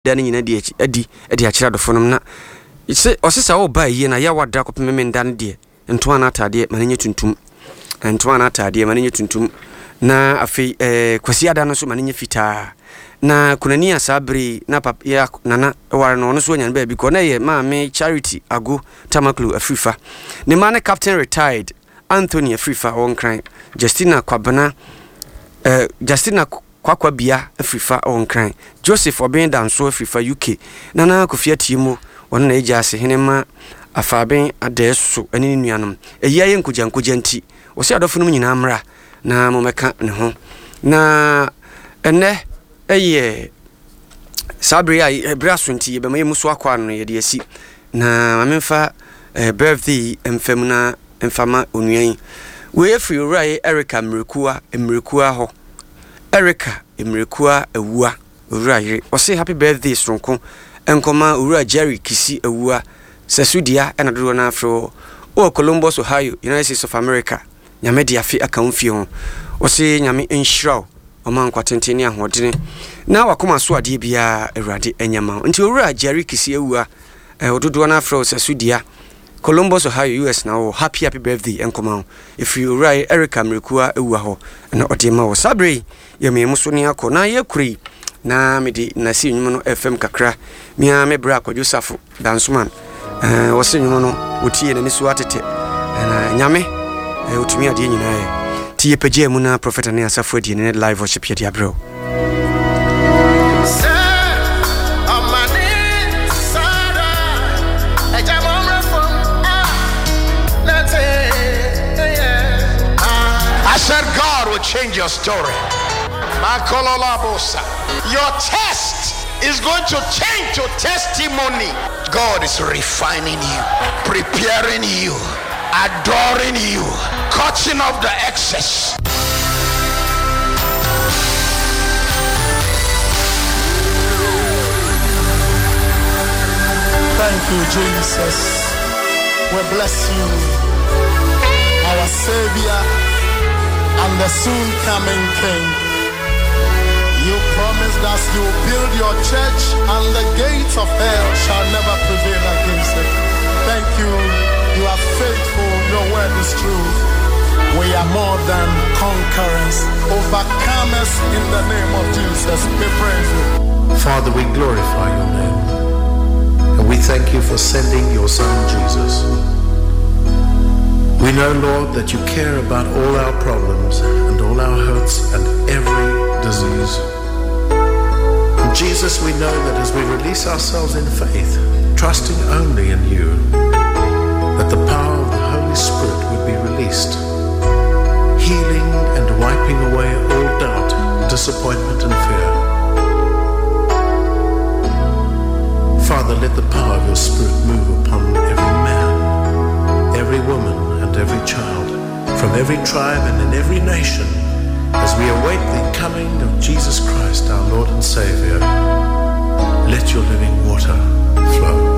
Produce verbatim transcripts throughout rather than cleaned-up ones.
dani nyina di adi adi akira dofo nom na ise osisa wo ba yi na ya wada ko peme ndan de nto ana atade manenye tuntum nto ana atade manenye tuntum na afi eh kwasi ada no so manenye fita na kunani asabri na pap ya nana ware no no so nya ba bi ko na ye ma me Charity Ago Tamaklu Afrifa ne man captain retired Anthony Afrifa on cry Justina Kwabana eh Justina Kwakwa bia Afrifa on cry Joseph Obenda nso Afrifa U K nana kofia timu won na eja ase henema afaben adeso ani nuanom eya ye nkuja nkuja nti wo se adofo no nyina amra na momeka ne ho na ene eye sabri ai braso nti be maye muso akwa no ye de asi na mamemfa birthday emfamuna emfama onuan we free rai Erica Mrekua Mrekua ho Erica Mrekua ewua owura o say happy birthday stronko enkoma owura Jerry Kisi ewua Sesudia ena dodo na afro o Columbus Ohio United States of America nyame dia fi aka mfi ho o say nyame enhiraw o man kwatenteni ahodene na wakoma so ade bia awurade enyama nti owura Jerry Kisi ewua e ododo na afro Sesudia Columbus Ohio U S now happy happy birthday enkoma if you right Erica Mrekua ewua ho na odema wo sabre ye me muso ni akona ye kuri na mede na si nyumo no F M kakra mia me bra ko Joseph Dansuman eh wo se nyumo no otie na ni so atete na nyame eh otumi ade nyina ye tie pagye mu na prophet na asafo ade ne live worship ye dia bro God will change your story. Your test is going to change to testimony. God is refining you, preparing you, adoring you, cutting off the excess. Thank you, Jesus. We bless you, our Savior and the soon coming King. You promised us you will build your church and the gates of hell shall never prevail against it. Thank you. You are faithful. Your word is true. We are more than conquerors, overcomers in the name of Jesus. We praise you. Father, we glorify your name. And we thank you for sending your son Jesus. We know, Lord, that you care about all our problems and all our hurts and every disease. And Jesus, we know that as we release ourselves in faith, trusting only in you, that the power of the Holy Spirit would be released, healing and wiping away all doubt, disappointment and fear. Father, let the power of your Spirit move upon every man, every woman, every child, from every tribe and in every nation, as we await the coming of Jesus Christ, our Lord and Savior. Let your living water flow.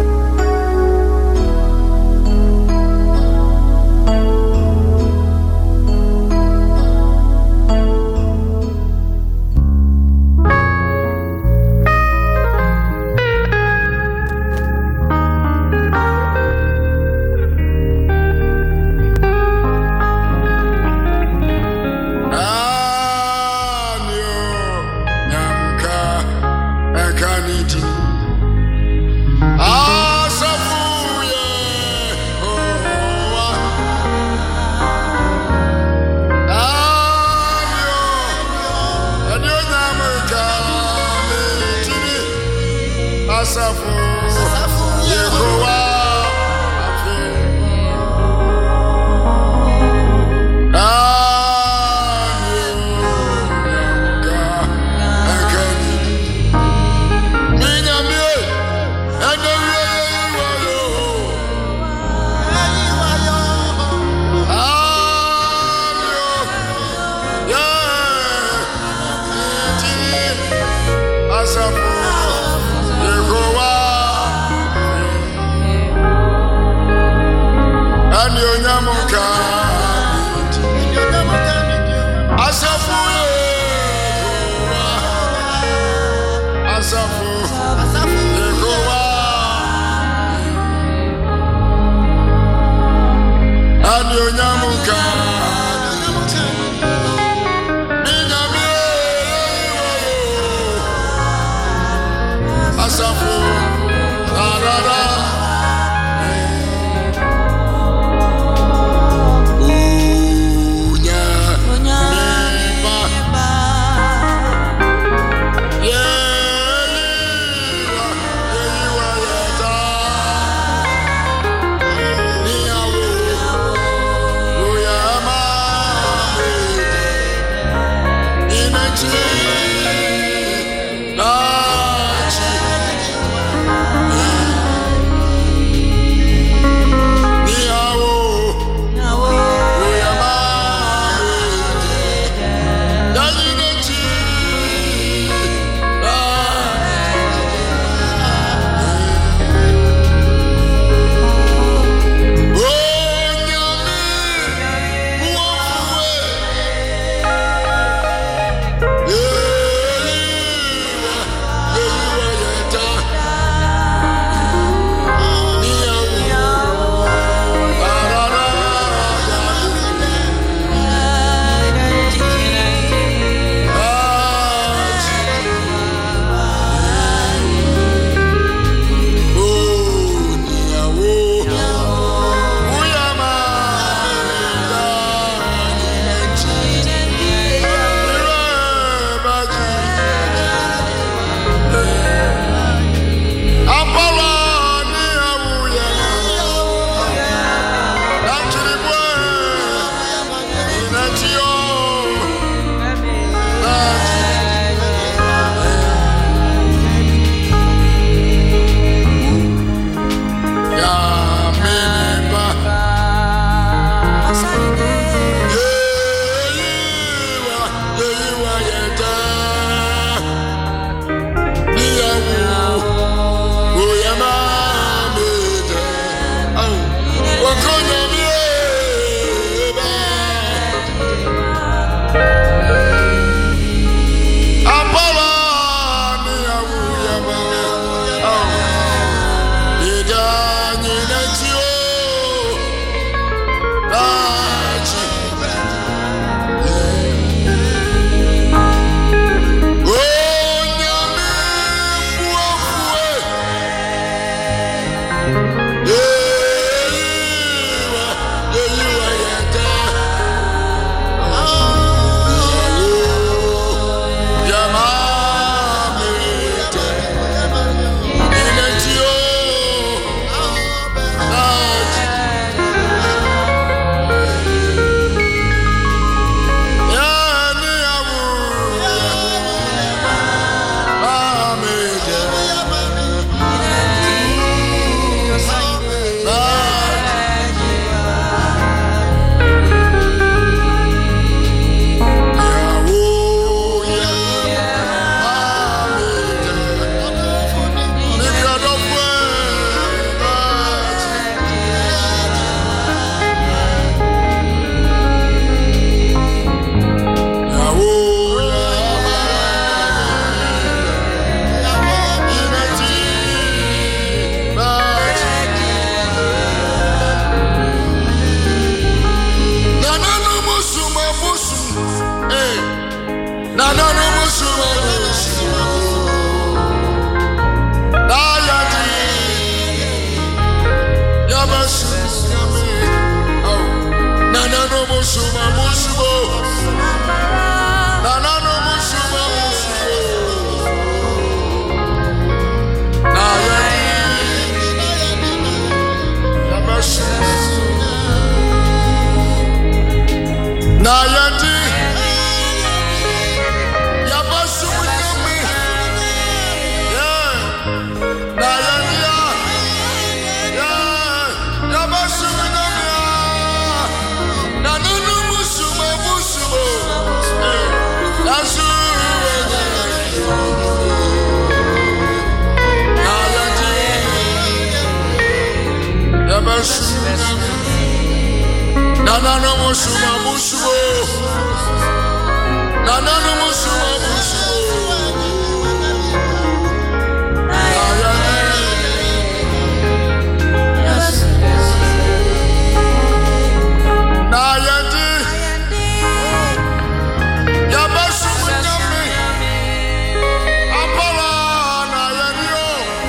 Nana no musuma musubo. Nana no musuma musubo. Nayandi. Yabasu nyame. Apala nayandi.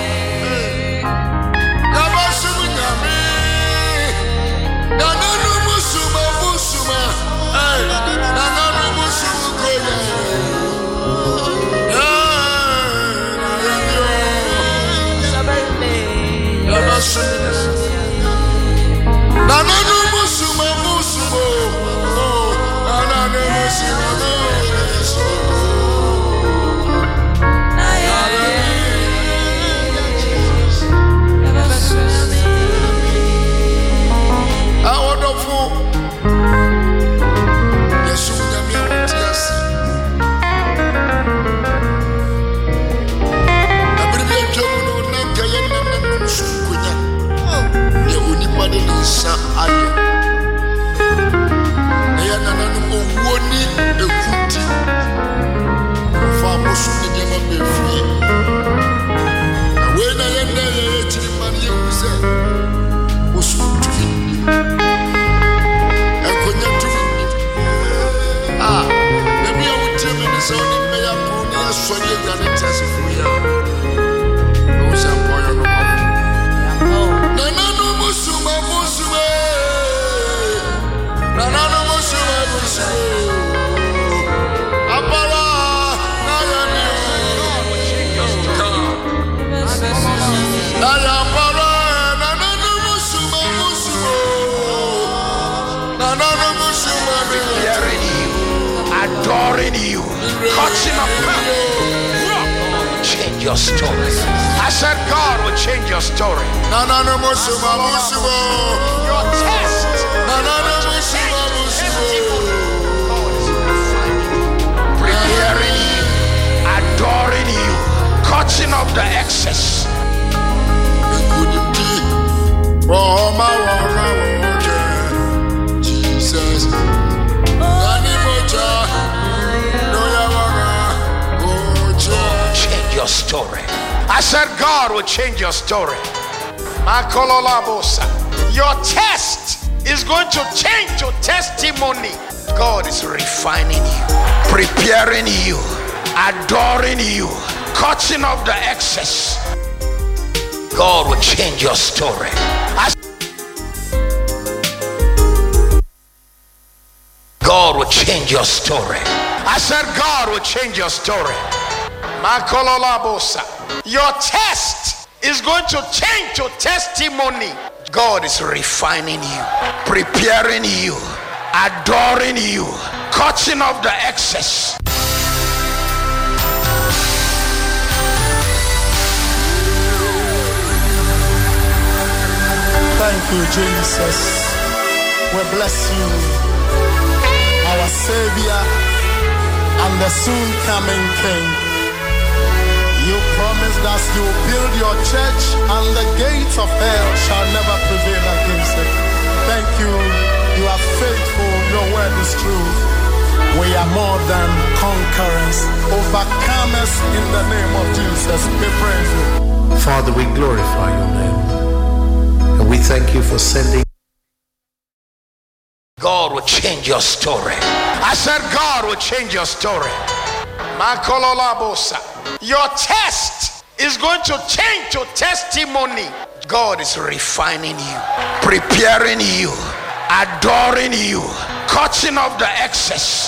nsa ayɛ ɛyɛ nananom owuo ni ekuti fa mosu ne nneɛma bɛfie na wei na yɛnda yɛyɛ kyiri ma no yɛhu sɛ mosu tumi ɛnkonya tumi a ebi a wotie me ne sɛ wone mmɛyɛ po ne yɛsɔre awurade te asefo yi a ɛwo sɛ mpɔyɛ no nananom suma musuma nananom suma musuma apara na yɛne na yɛapara nananom suma musuma nananom suma Preparing you, adoring you, catching up. Change your story. I said God will change your story. nananom suma musuma Your test. nananom suma musuma Preparing you, adoring you, catching up the excess. ekunimdi wama wama woke Jesus nani moja noya wama oja Change your story. I said God will change your story. Makololabosa. Your test is going to change your testimony. God is refining you, preparing you, adoring you, catching up the excess. God will change your story. I God will change your story. I said God will change your story. Makololabosa. Your test is going to change your testimony. God is refining you, preparing you, adoring you, catching up the excess. Thank you, Jesus. We bless you, our Savior and the soon coming King. You promised us you will build your church and the gates of hell shall never prevail against it. Thank you. You are faithful. Your word is true. We are more than conquerors, overcomers in the name of Jesus. We praise you. Father, we glorify your name. And we thank you for sending. God will change your story. I said God will change your story. Makololabosa. Your test is going to change your testimony. God is refining you, preparing you, adoring you, catching up the excess.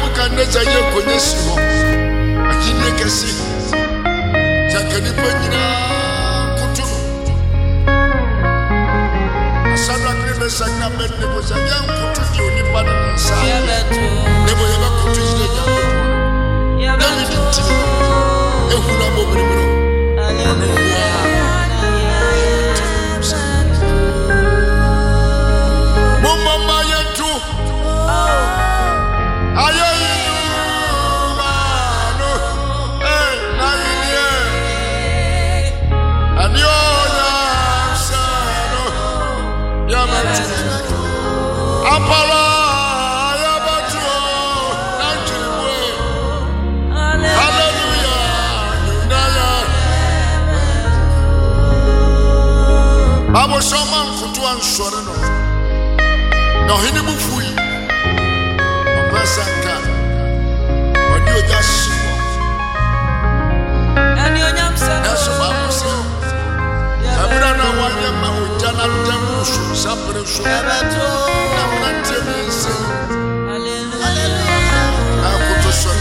Nebuchadnezzar ye konyesi ho ahini kesi takani panyina kutu asana krebe sagna bedne ko sagyan kutu di oni pada nsa nebo ye ba kutu jide ja David ti ehuna bobrimro hallelujah Mama yetu ayo Apala yabatu nanjibwe hallelujah nunaya Babo shoma kutu ansore no no hini bufui Obasanka odi ojashi ani onyamsa eso babo Abra na wanya ma ojana demu su sapre su abato na mante mese hallelujah akuto so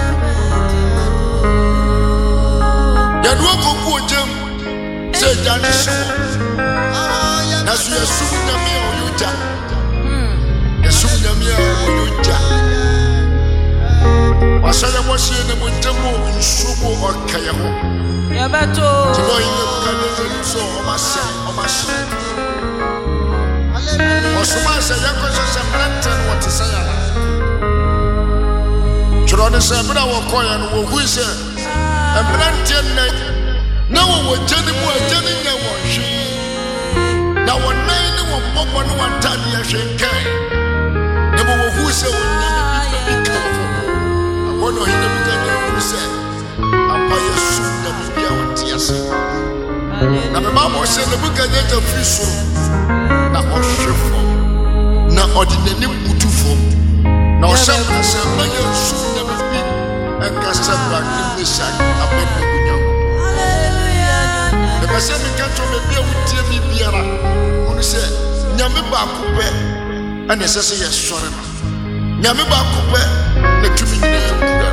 ya duo koku ojem se jani so na su yesu nyame oyuja yesu nyame oyuja wasaya moshi ne mutemo nsubo okaye ho Yabato Tibo ile mkaneze so omase omase Hallelujah Osumase yako sese mlanten watisa ya Churone se mbina wakoya no wohui se mlanten na na wo jeni mu ajeni nya wo hwe na wonai ne wo mmobọ no wantani ya hwenkan ne bo wohui se wonyame bi ka fo awono hine mkaneze wo se apa yesu na bibia watiase na me mama se ne buka nyeja friso na ohwefo na ordinary mutufo na osha se ma yesu na bibi enkasa bra kimisa abenne kunyo hallelujah ne base mi kanto me bia wutie bibiara onu se nyame ba akopɛ ane sese yesore no nyame ba akopɛ na tumi nyina yakura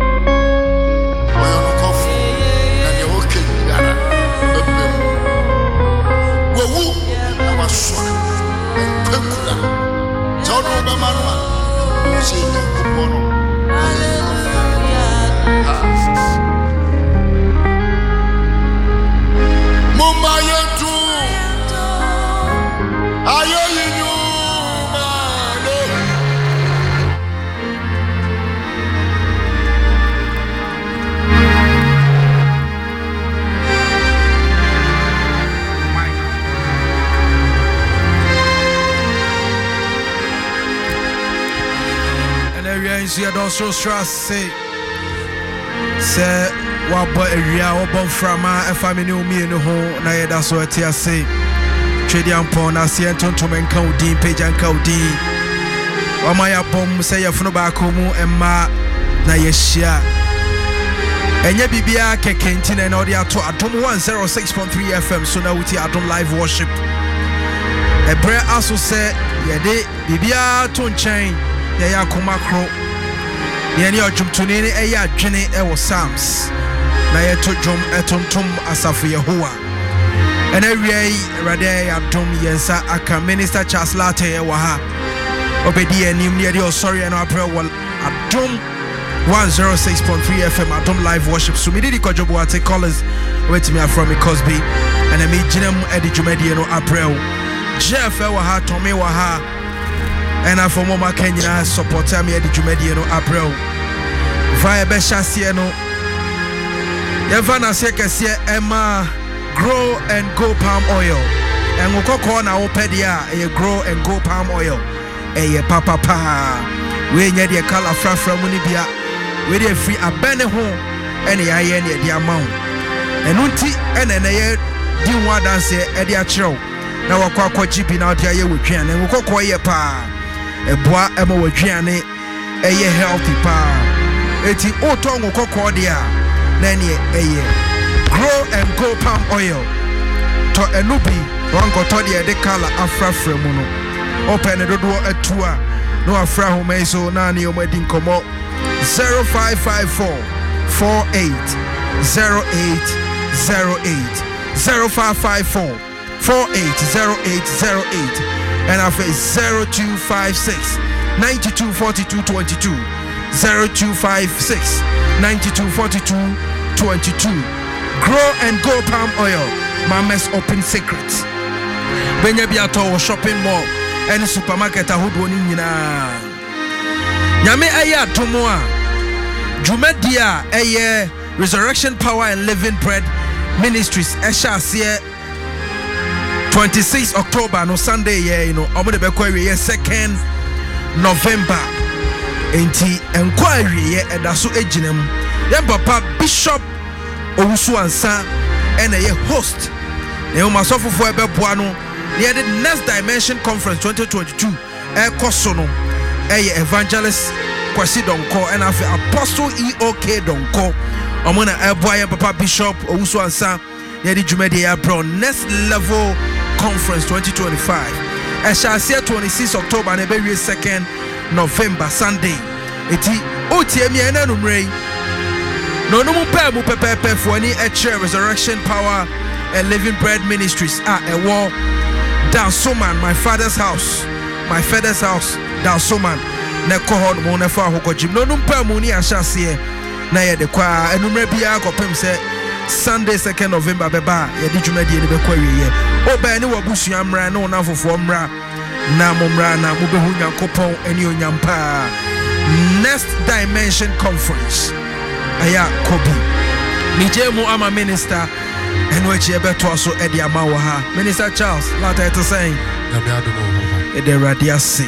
Mumba yetu ayo yinyuma You don't so stress say say what boy area what bomb from a family me no ho na ye da so ati ase twedi ampon na se entontom enka odin page enka odin o ma ya bom say ye funu ba ko mu emma na ye hia enye bibia kekenti na na odi ato adom one oh six point three F M so na wuti adom live worship ebre aso say ye de bibia to nchen ye ya komakro Yeni ojumtuni ni eya adwene ewo Psalms na yeto dwom etontom asafu Yehowa ena wiei rade ya dom yensa aka Minister Charles Latte ewo ha obedi enim ne de osori ena apre wol adom one oh six point three F M adom live worship so me didi kojobo ate callers wait me from Cosby ena me ginem edi dwumadi no apre Jeff ewo ha Tommy wa ha ena for mama Kenya support me edi dwumadi no apre Via Beshasie no Yevana Sekesie Emma Grow and Go Palm Oil and we go na opedia a grow and go palm oil a papa pa we nya de color frafra munibia we dey free abene ho ene ya ye ne de amount enunti ene ne ye di nwa dance e de akyerew na wakwa akwaji bi na de aye wodwan we kokko ye pa eboa ema wodwan eye healthy pa eti otongo kokko dia na ne eye grow and go palm oil to enubi wango to dia de color afrafra mu no open dodo atua no afra ho mai so na ne omadi nkomo zero five five four four eight zero eight zero eight zero five five four four eight zero eight zero eight and I face zero two five six nine two four two two two zero two five six nine two four two two two. Grow and Go palm oil, Mama's open secrets. Benya biato shopping mall and supermarket ahodo ni nyina. Nyame aya tomoa. Jumedia eye Resurrection Power and Living Bread Ministries esha se twenty-sixth October no Sunday yeah you know omo de bekwa ye second November enti enquiry ye edaso ejinem ye papa Bishop Owusu Ansa and a host ne o masofofo ebeboa no near the Next Dimension Conference twenty twenty-two e koso no e Evangelist Kwasi Donko and afi Apostle E O K Donko omo na eboa ye papa Bishop Owusu Ansa near the Jumede ya bro Next Level Conference twenty twenty-five e shall see twenty-sixth October and be second November Sunday eti otie mi ena numrei no no mu pa mu pepepe for any e Resurrection Power and Living Bread Ministries ah e wo down Soman my father's house my father's house down Soman na ko ho mo na fa ahokojim no no pa mu ni ahase na ye de kwa enumre bia kopem se Sunday second November beba ye di dwumadi ni be kwa wiye oba ni wabusu amra na ona fofo mra na momra na mo be hu Nyankopon eni onyampa Next Dimension Conference aya kobi mijemu ama minister eno echi ebeto so edi ama wa ha Minister Charles lata to saying na me adomo e de radiasi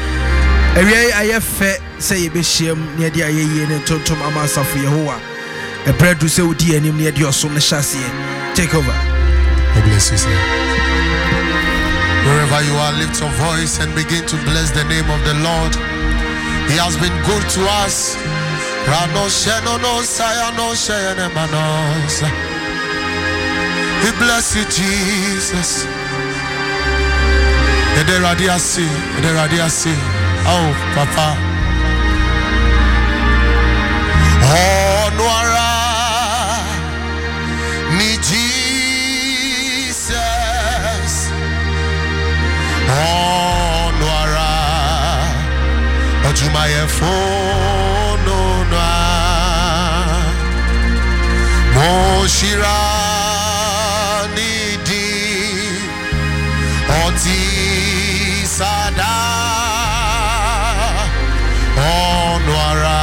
ewie ayefe say ye be hiem ne edi ayeye ne tontom ama asafo Yehowa e bredu se odi anim ne edi osom ne hyase take over. God bless you, sir. Wherever you are, lift your voice and begin to bless the name of the Lord. He has been good to us. We bless you, Jesus. Oh, Papa. Oh, Noara, ni Jesus. Oh, Noara, Ojumaye fono na, Moshira ni di, Oti sada, Oh, Noara.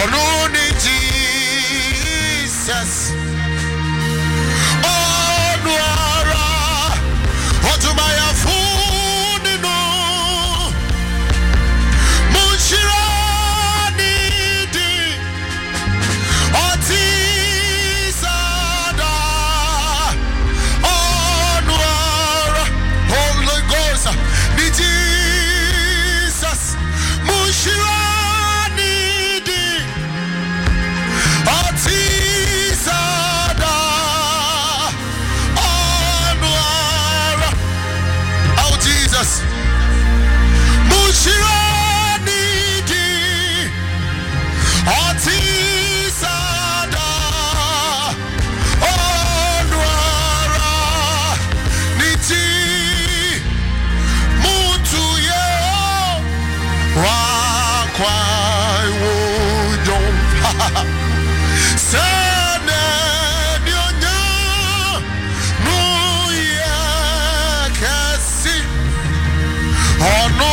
only Jesus. Oh, Noara, what to my food, no, Munshirani, Otisada, oh, Noara, Holy Ghost, the Jesus, Munshirani, Otisada. Mushirani di Otisada Onwara Niti Mutuye Wakwai Wudon Sene Nyonya Nuye Kasi Ono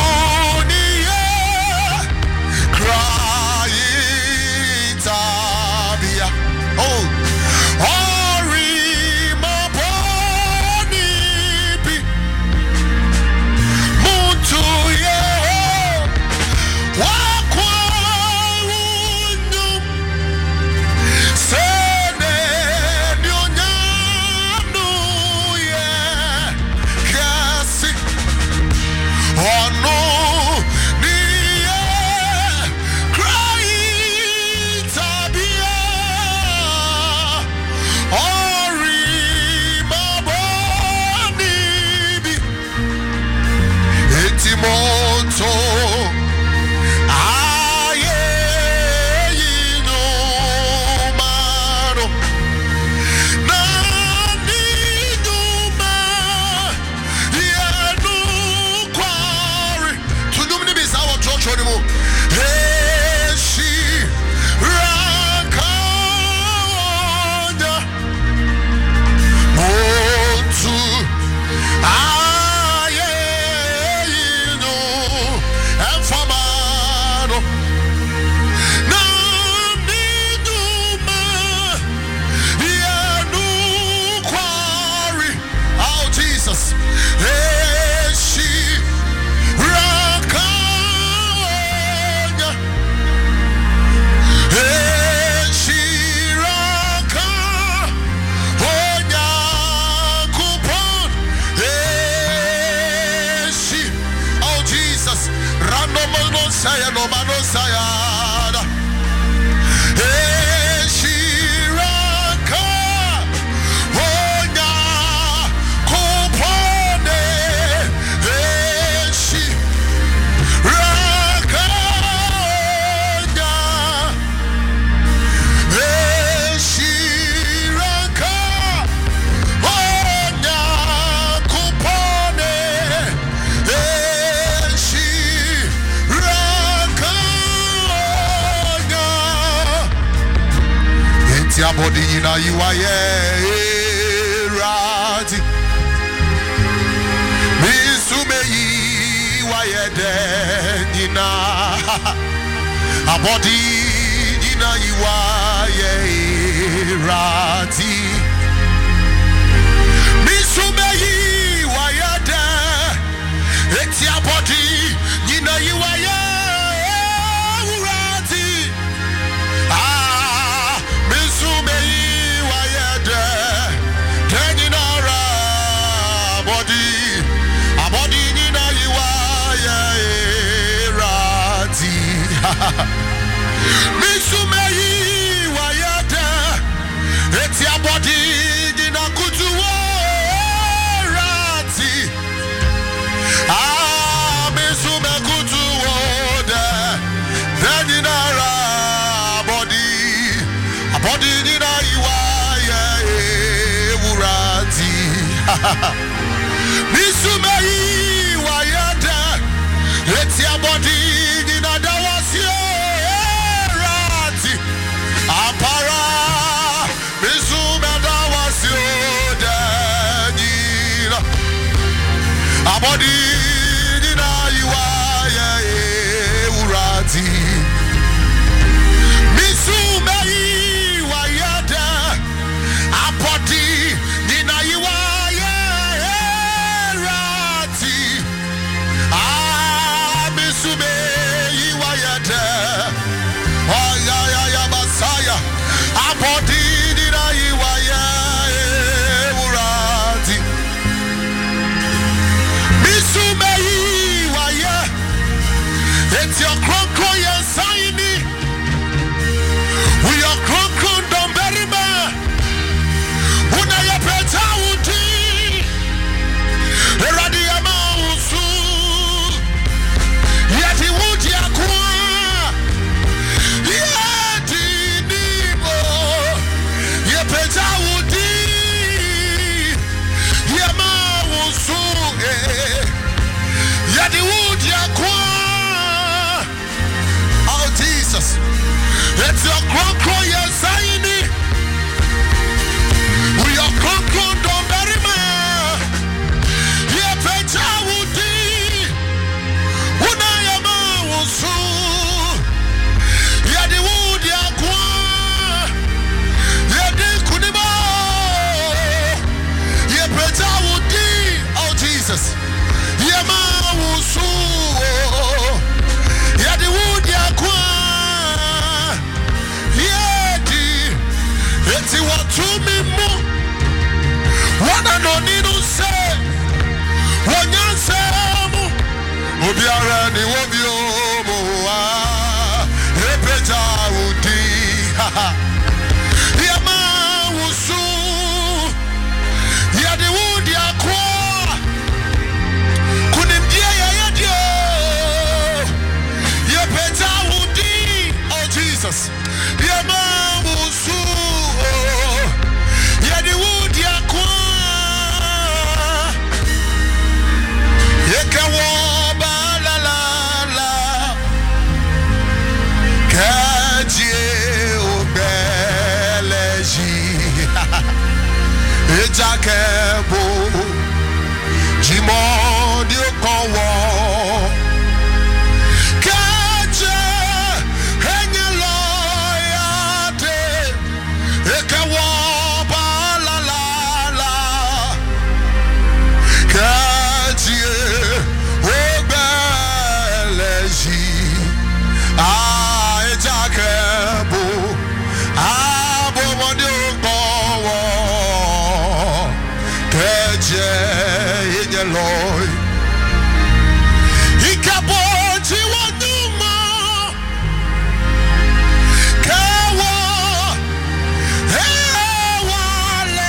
body na you are ye rati misume yi wa ye de na a body na you are ye rati misume yi wa ye de eti a body na you are ye Misumeyi wayada eti abodi dina kutu rati ah misume kutu woda dina ra body abodi dina iwaya urati Misumeyi wayada eti abodi dina dawasio Apara Misume dawasio danila Abodi dina iwaya urati Jesus. Jakebo Jimo dio kowo Kaje Henya loyate Ekawo ba la la la Kaje Obeleji Ah Jakebo Abo modio in your Lord, he cabot you want no more. Kawa, Hewale,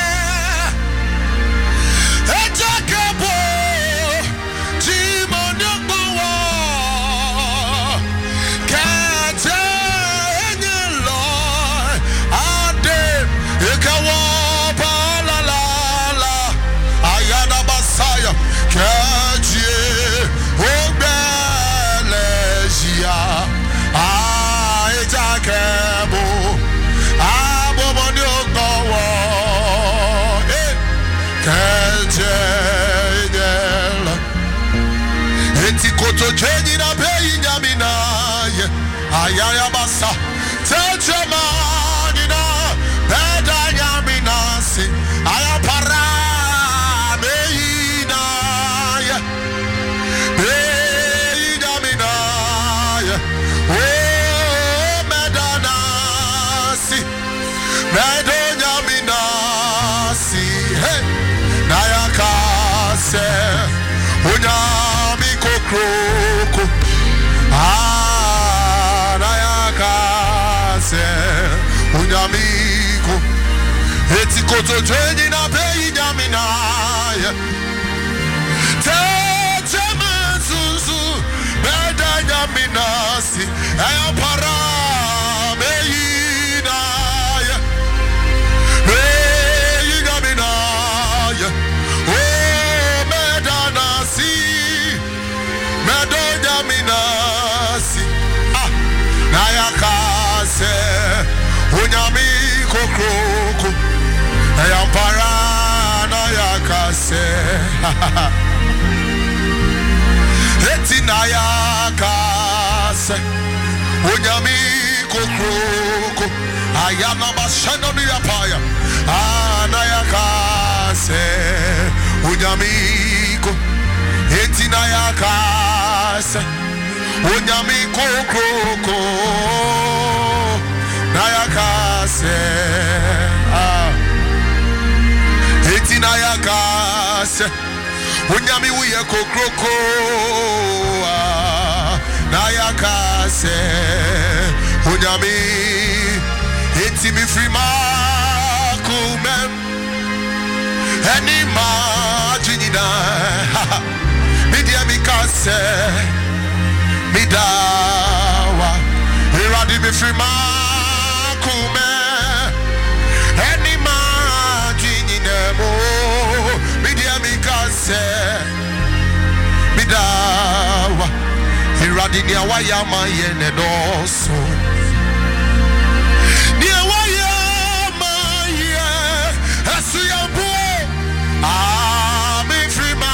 Etakabo, Timonokowa, Kata in your Lord, Ade, Ekawa. Kaje Obelesia Ah Etakebo Abomodio Gowo Eh Kaje Nyela Eti koto jenyi na peyi nyamina Ye Ayaya basa Teche manina Peda nyamina Si Ayapara Unyami kokroko Ah Nayaka se Unyami ko Eti koto jeni na peyi nyamina Tete manzuzu Beda nyamina si Eya para Meyina Meyi nyamina Medoja minasi ah Nayaka se Unyami kokroko Eyampara Nayaka se Eti Nayaka se Unyami kokroko Ayana bashano niyapaya Ah Nayaka se Unyami kokroko Eti Nayaka se Unyami kokroko Nayaka se ah Eti Nayaka se Unyami uye kokroko ah Nayaka se Unyami Eti mi frima kumem Eni ma jinina Midia mikase Midawa Iradi mi frima kume Eni ma jininemo Midia mikase Midawa Iradi ni awayama yene doso Ni awayama ye Esu yambu Ah mi frima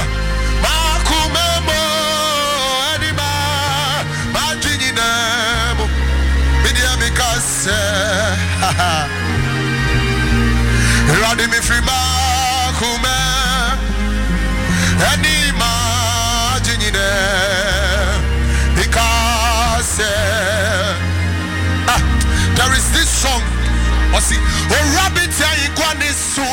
Radi mi frima kume Eni ma jinine Because ah, there is this song Osi O rabbit ya inkwa nisu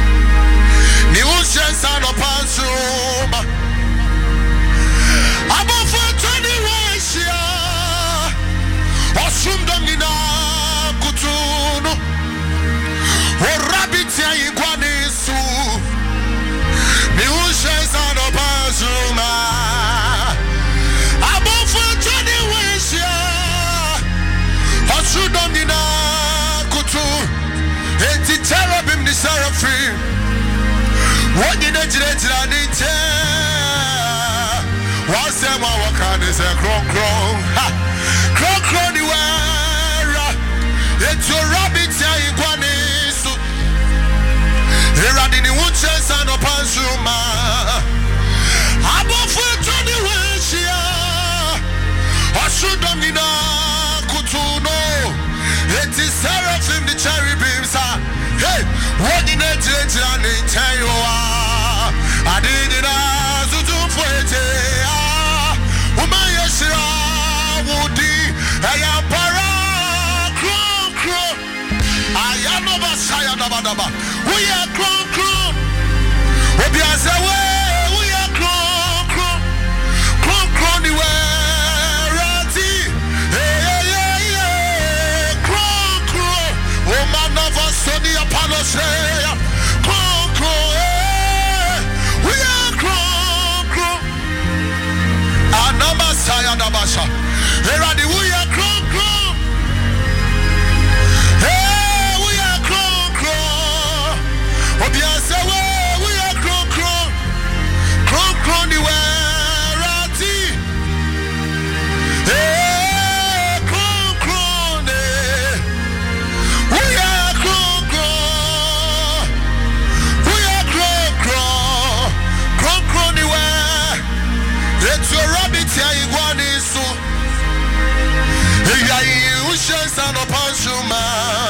Ni unshen sa no pansuma Abo Osum Domina Kutuno, O Rabitia Iguanisu, Miushes and Opazuma, Above Johnny Wisha, Osum Domina Kutu, Eti Terabim the Seraphim, what did I do? Once them our can is a crown crown, crown crown the wearer. It's your rabbit saying Guanis. Here are the new chance and a pansuma. Above for Johnny Wishia. I should have been a kutuno. It is Seraphim the cherry beams. Hey, what in it and in Tayoa? I did it as to do for it. I am para crown crown. I am no Messiah Dabadaba. We are crown crown. We are away. We are crown crown. Crown crown the way. Hey hey hey. Crown crown. Oh man of us Sunny Apollo say. Crown crown. We are crown crown. I am Messiah Dabasha. Here are the we are crown crown. Hey, we are crown crown. Obiase we we are crown crown. Crown crown the werati. Hey, crown crown. We are crown crown. We are crown crown. Crown crown the wer. It's your rabbit here iguani so. You shall stand upon Shuma.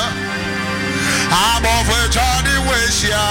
I'm over Johnny Wishia.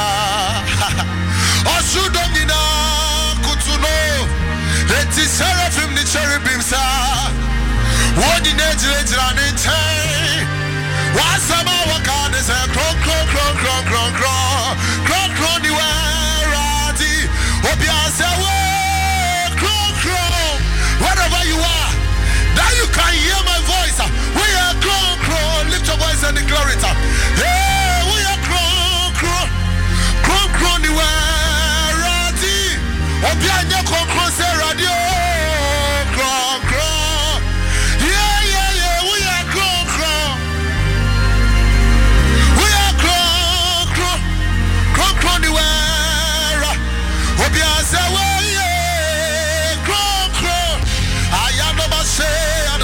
Osudamina Kutuno. It is Seraphim the cherubim. What in it is running time? What's about God is a crown, crown, crown, crown, crown, crown, crown, crown, the way. Obiase, crown, crown, wherever you are. Now you can hear my voice. We are crown, crown. Lift your voice and declare it. Hey, we are crown, crown. Crown, crown, the way. Obianya crown, crown, say radio. Crown, crown. Yeah, yeah, yeah. We are crown, crown. We are crown, crown. Crown, crown, the way. Obianya say, yeah, crown, crown. I am no say.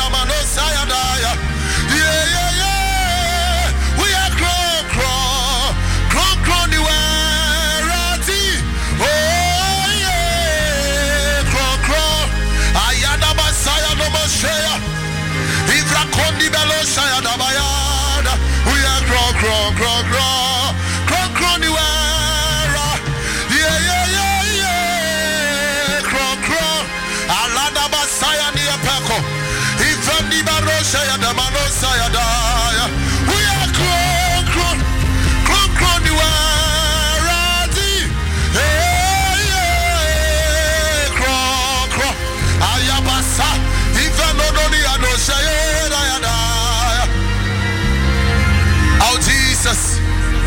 We are crown, crown, crown, crown, crown, crown, the wearer. Yeah, yeah, yeah, yeah. Crown, crown. Alada Basaya ni apako. Ifem di barosha ya damano saya daya. We are crown, crown, crown, crown, the wearer. Hey, yeah, crown, crown. Ayabasa. Ifem no no ni anosha ya daya. Oh Jesus,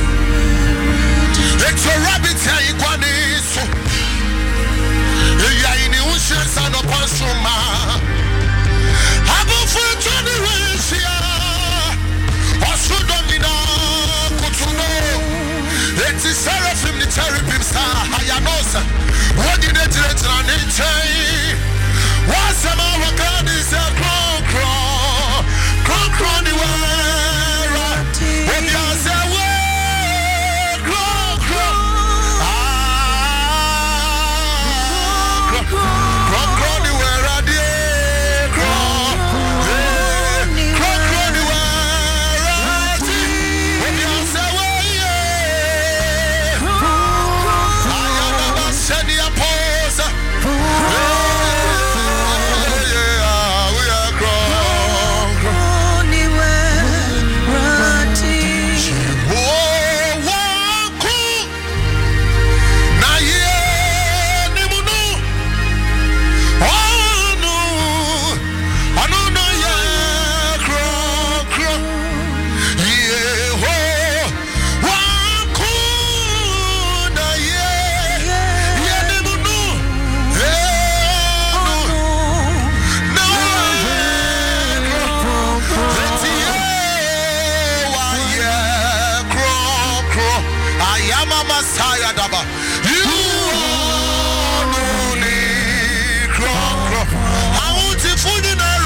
it's a rabbit here in Guaniso. You are in the ocean, son of Pasuma. Above for Johnny Wishia. Ataya Daba. You are only cross. I want to food in a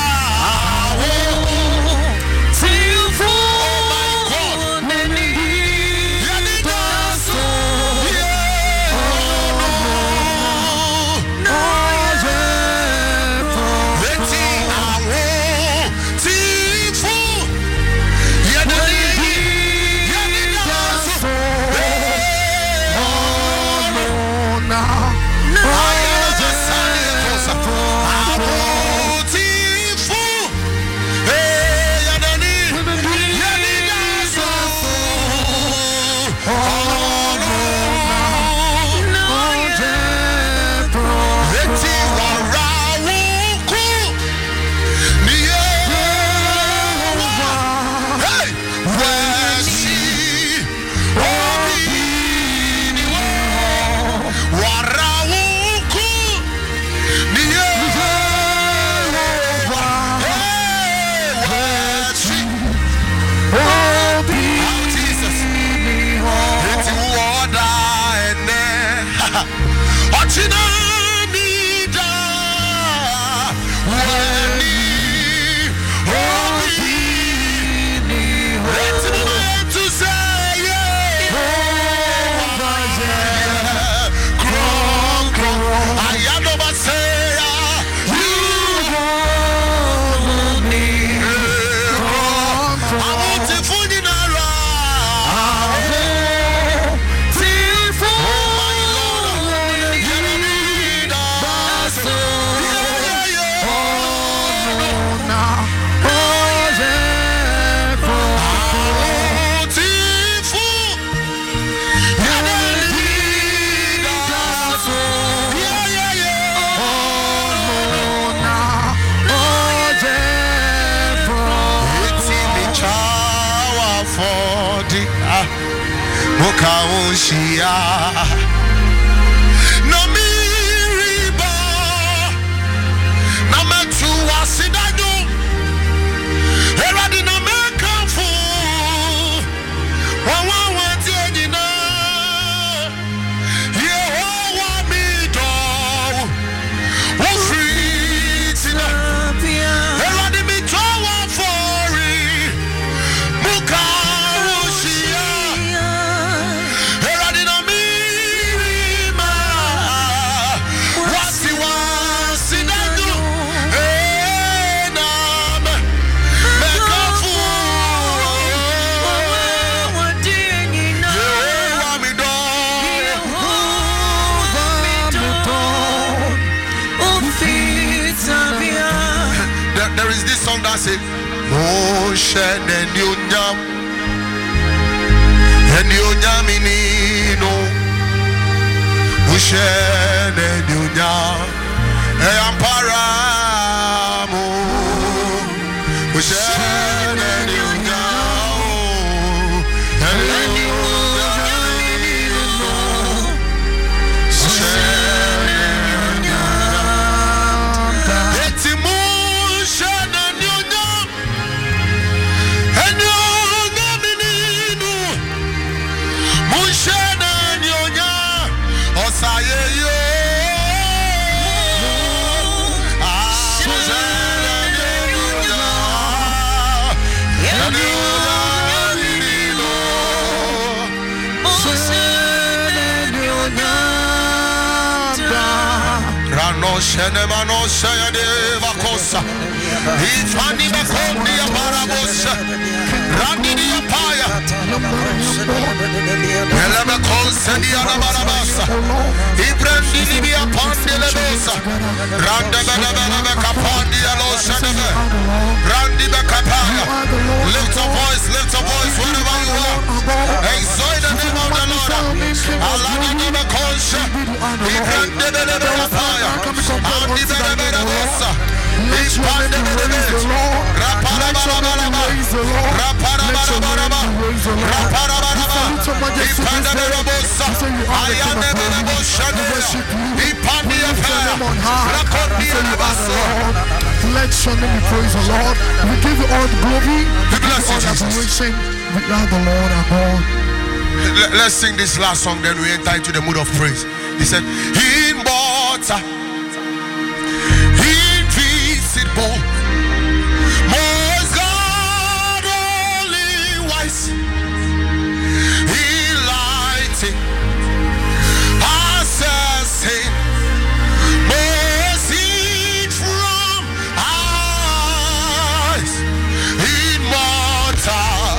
Kaunshia Namiriba Nametu Wasidadu Eradi Namekafu Wawa Watiedina Yehowa Mido Ufritina Eradi Mitowa Fori Muka say, oh, shed and you nyam, and you nyamino, we shed and you nyam, and paramo, we shed and you nyam, and you nyamino, shed and you nyam, it's emotion. Shenemano Shayade Vakosa, Ifani Makondi Barabosha, Randi Paya, Elemekosa Barabasa, Ibrandi Libia Pandeledosa, Randa Bana Capandi Alosha, Randi Bacapaya. Lift a voice, lift a voice wherever you are. Exalt the name of the Lord. Allah Nakosha, Ibrandi Bacapaya. Let your name be praised, the Lord. We give you all the glory. We bless you, Jesus. We are the Lord our God. Let's sing this last song, then we enter into the mood of praise. He said, immortal, invisible, most God, only wise, enlightening, assessing, most hid from eyes, immortal,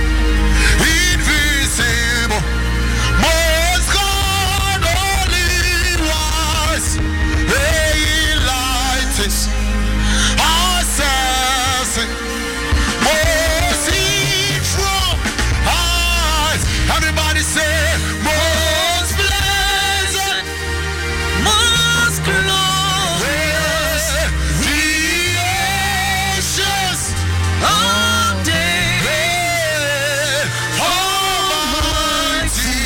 invisible, most God, only wise, enlightening, assessing, most hid from eyes. Everybody say, most blessed, most glorious, the ashes of day, almighty,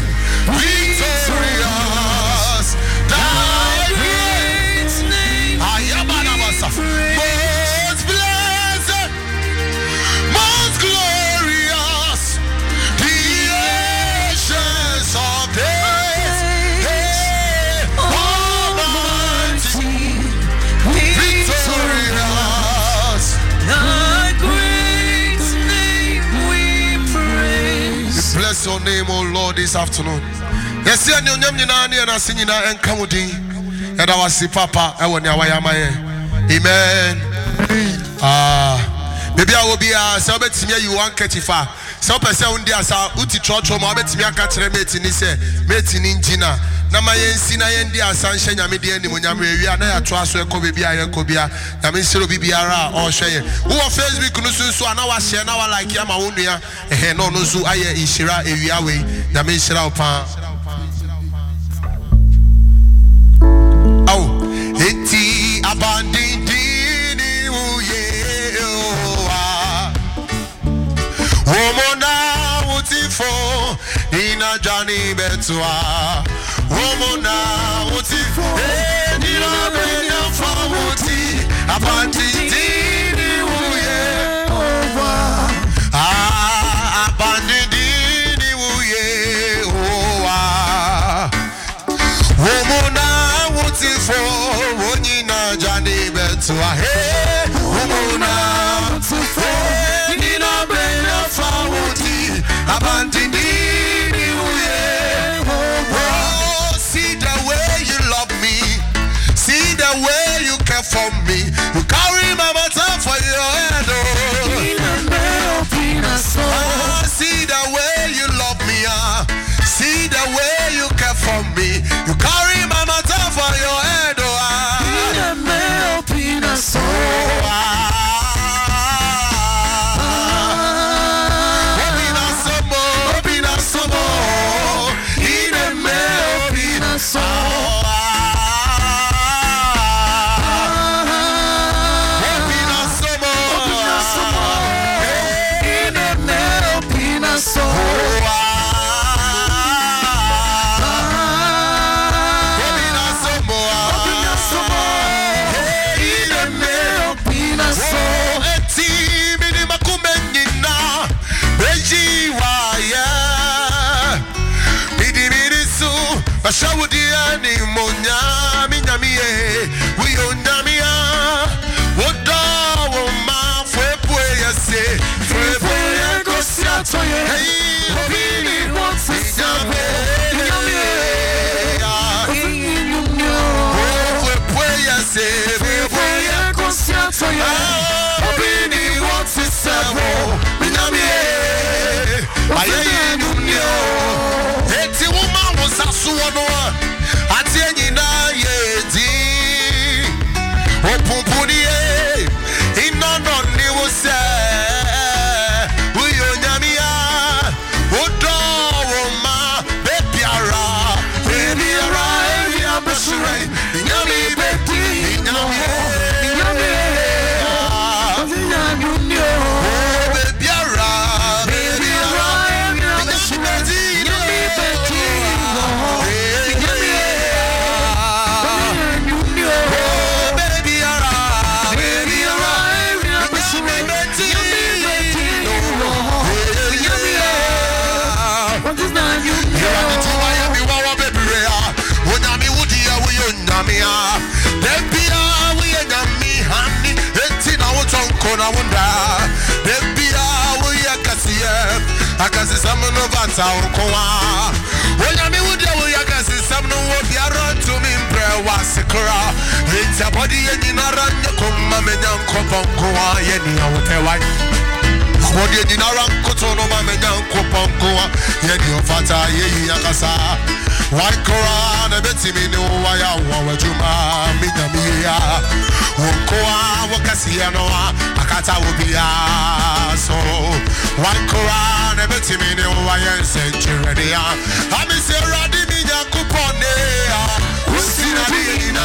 victorious, thy great name most blessed, most glorious, the ashes of days, almighty, victorious, thy great name we praise. We bless your name, O Lord, this afternoon. Yes, and your name, and I sing in and Kamudi, and I was Papa, I want amen. Ah, maybe I will be a Sabbath to me. You want Katifa. So, person, dear, so Uti Church, or Mabet Miaka Tremate in this, Metin in Gina. Namayan Sina and dear Sunshine, Yamidian, Munyamu, and I trust where Kobia and Kobia, Yamisro Bibiara, or Shay. Who are Facebook, Nusu, and our share now like Yamaunia, and no Nusu Aya Ishira, Eviawe, Yamisra Pan. Oh, eti abandini uye oa. Womona utifo ina jani betwa. Womona utifo ina benya famuti abandini uye oa. Ah, abandini uye oa. Womona utifo onina jani betwa. Hey, womona utifo ina benya famuti abandini uye oa. See the way you love me, see the way you care for me. You carry my matter for your head, oh. Ah, see the way you love me, ah. See the way you care for me. You carry my matter for your head, oh. Ah. Oh, ah. Obina somo, obina somo. Ine me obina somo. Obina somo, obina somo. Ine me obina somo. Obina somo, obina somo. Ine me obina somo. Eti mini makumenina, beji waya. Bidi bidi su, bashawudi ani monya minyamiye, wiyo nyamiya, woda woma fwepwe yase, fwepwe yagosi atoye, hey, bidi wotsi sabe, nyamiye, fwepwe yase, fwepwe yagosi atoye, bidi wotsi sabe, nyamiye, aye nyumyo. Eti woman was a suono, ati enyina yedi. Opumpuniye, inono ni wose. Uyo nyamiya, udo woma kona wunda debia wo yakasie akasi samno vanta ukowa wonyame wudi wo yakasi samno wo biara to me mpre wasekra it's a body yen nara nyakoma menyankoponkoa yeni awotewa body yen nara nkotono ma menyankoponkoa yeni ofata yeyi yakasa wankora na betimi no waya wawajuma midamia wonkoa wakasiya no akata wobia so wankora na betimi no waya senchuredia amise radi minya kupone usina dina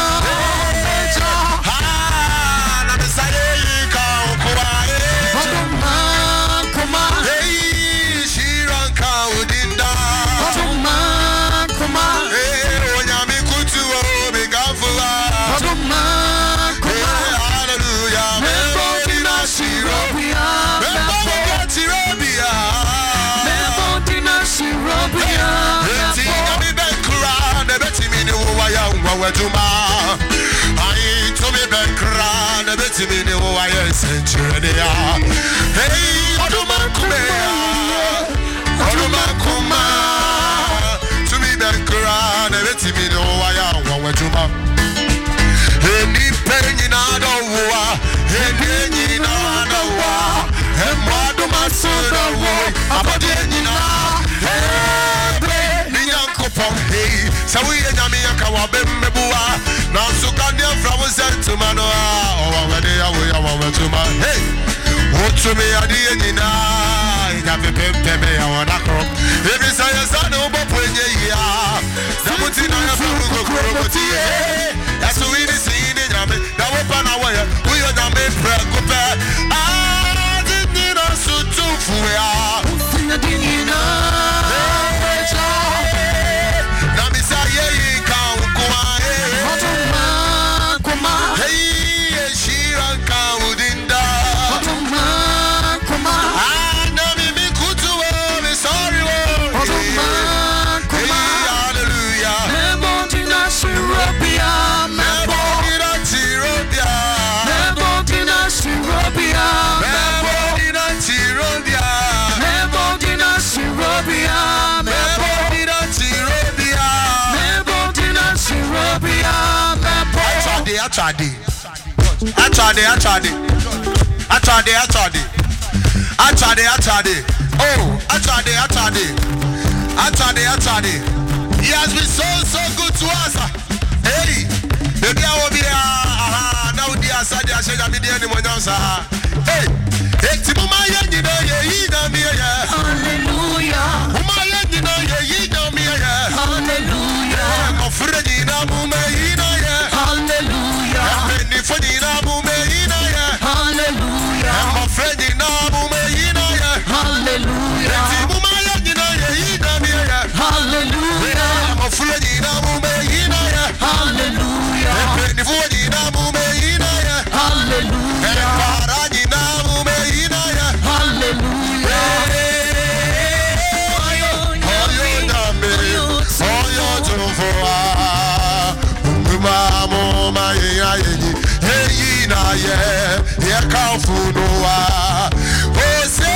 ha na mesare ka okwa e kuma hey shiranka udinda kuma kuma eh onyame kutu o begafula kuma kuma hallelujah mebo dina shirobia mebo tirobia mebo dina shirobia eti ami benkra na betimi ni wo ya nwa juma ai to me benkra na betimi ni wo ya senchire ya hey oduma kuma oduma kuma to me benkra na betimi ni wo ya nwa juma eni penyi na do wa eni na do wa emwado masudo wo abodi eni na hey ni yankopon hey sawi enyame yakawa bemmebuwa na sukandia from sentumano o wa wede ya wo ya wa tuma hey otumi adi eni na ya pepempe ya wanakro ebi saya sana obo pwenye ya zamuti na ya fugo kroboti ya suwini sini nyame na wopa na waya uyo nyame prekope ah dini na sutufu ya usina dini na eja na misaye ka ukwa e otuma kuma hey shira ka udinda otuma kuma ah na mimi kutu we sorry wo otuma kuma hallelujah mebo dina shirobia mebo dina shirobia mebo dina shirobia mebo dina shirobia mebo dina shirobia mebo dina shirobia mebo dina shirobia mebo atade atade atade atade atade atade atade atade oh atade atade atade atade he has been so so good to us hey baby I will be aha now the asade aseda me dey ni mo nyansa hey hey ti mo ma ye ni na ye yi na me ye hallelujah mo ma ye ni na ye yi na me ye hallelujah mo fure ni na mo me yi na ye hallelujah me ni fo ni na mo me yi na ye hallelujah mo fure ni na mo me yi na ye hallelujah ti mo ma ye ni na ye yi na me ye hallelujah mo fure ni na mo me yi na ye hallelujah me ni fo ni na mo me yi na ye hallelujah para ni na mo me yi na ye hallelujah oyo oyo na me oyo tofo ah nguma mo ma ye ya ye hey na ye ye ka fu no ah o se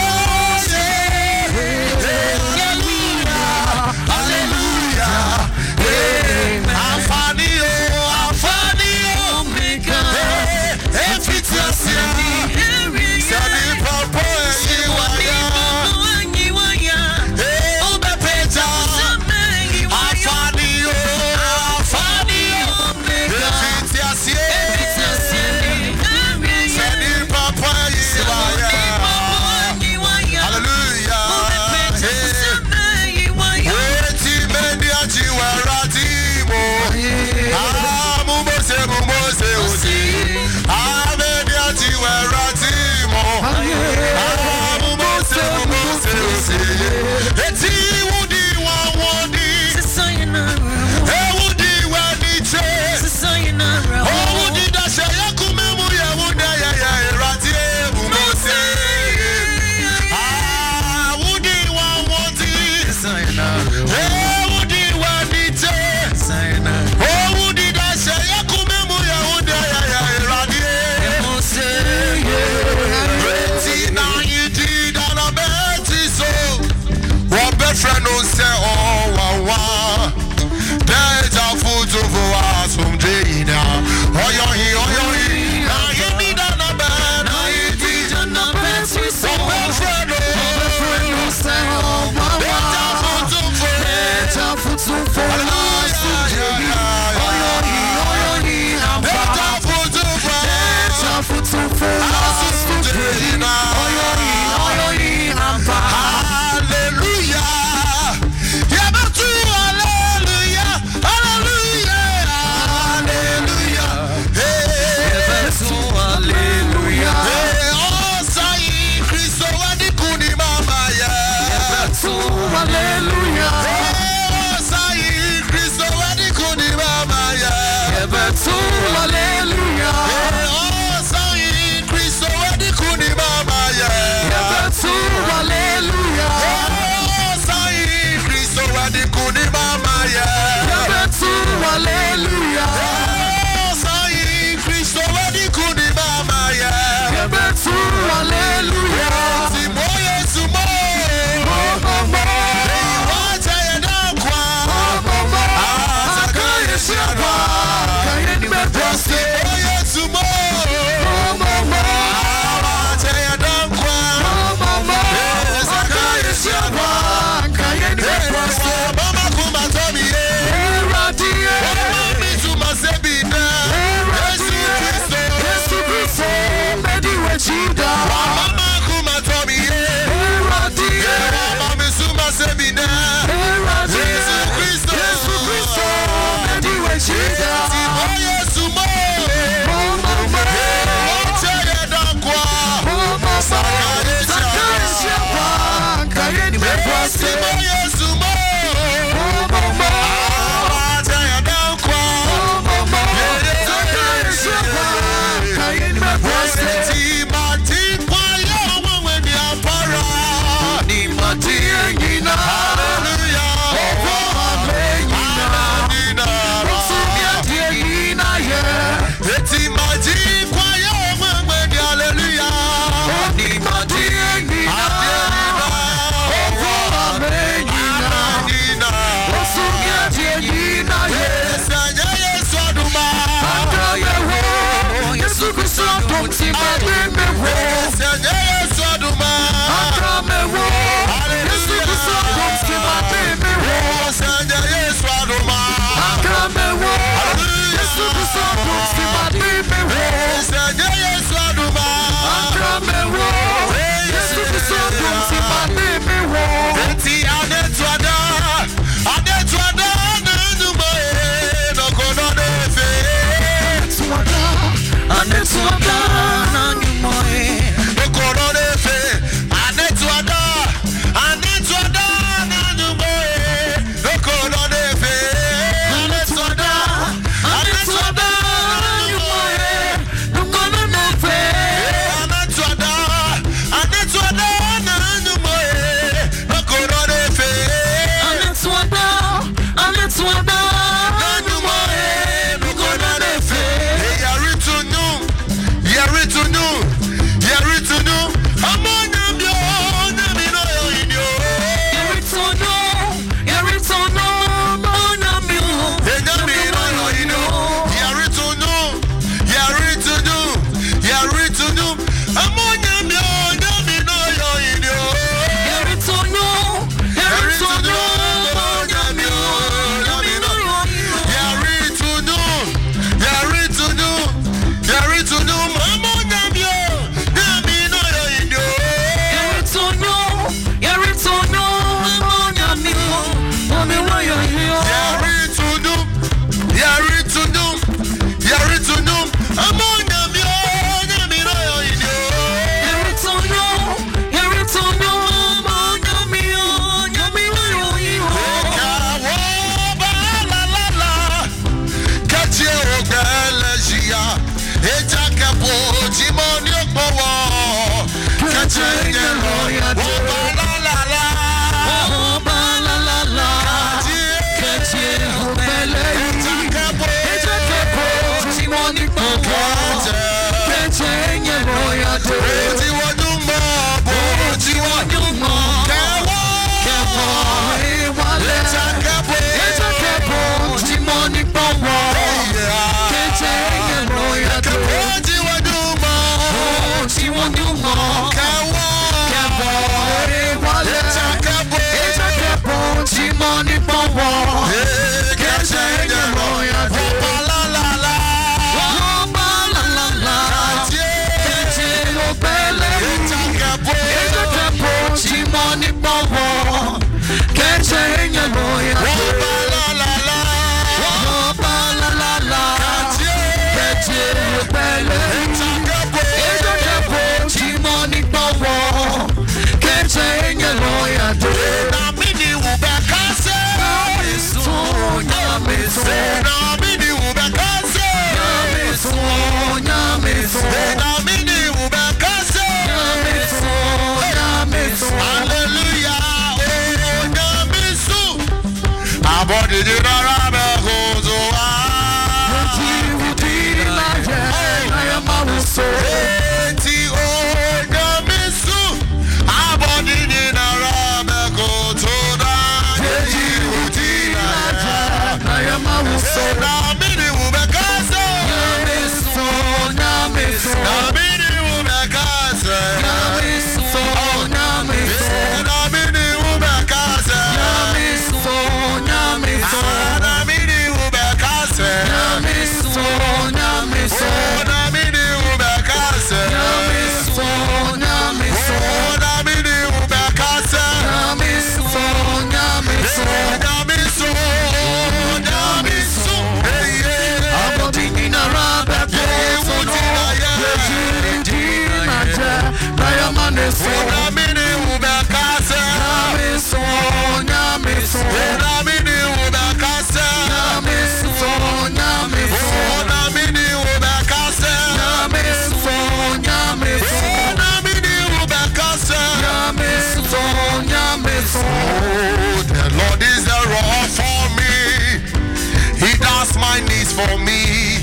For me,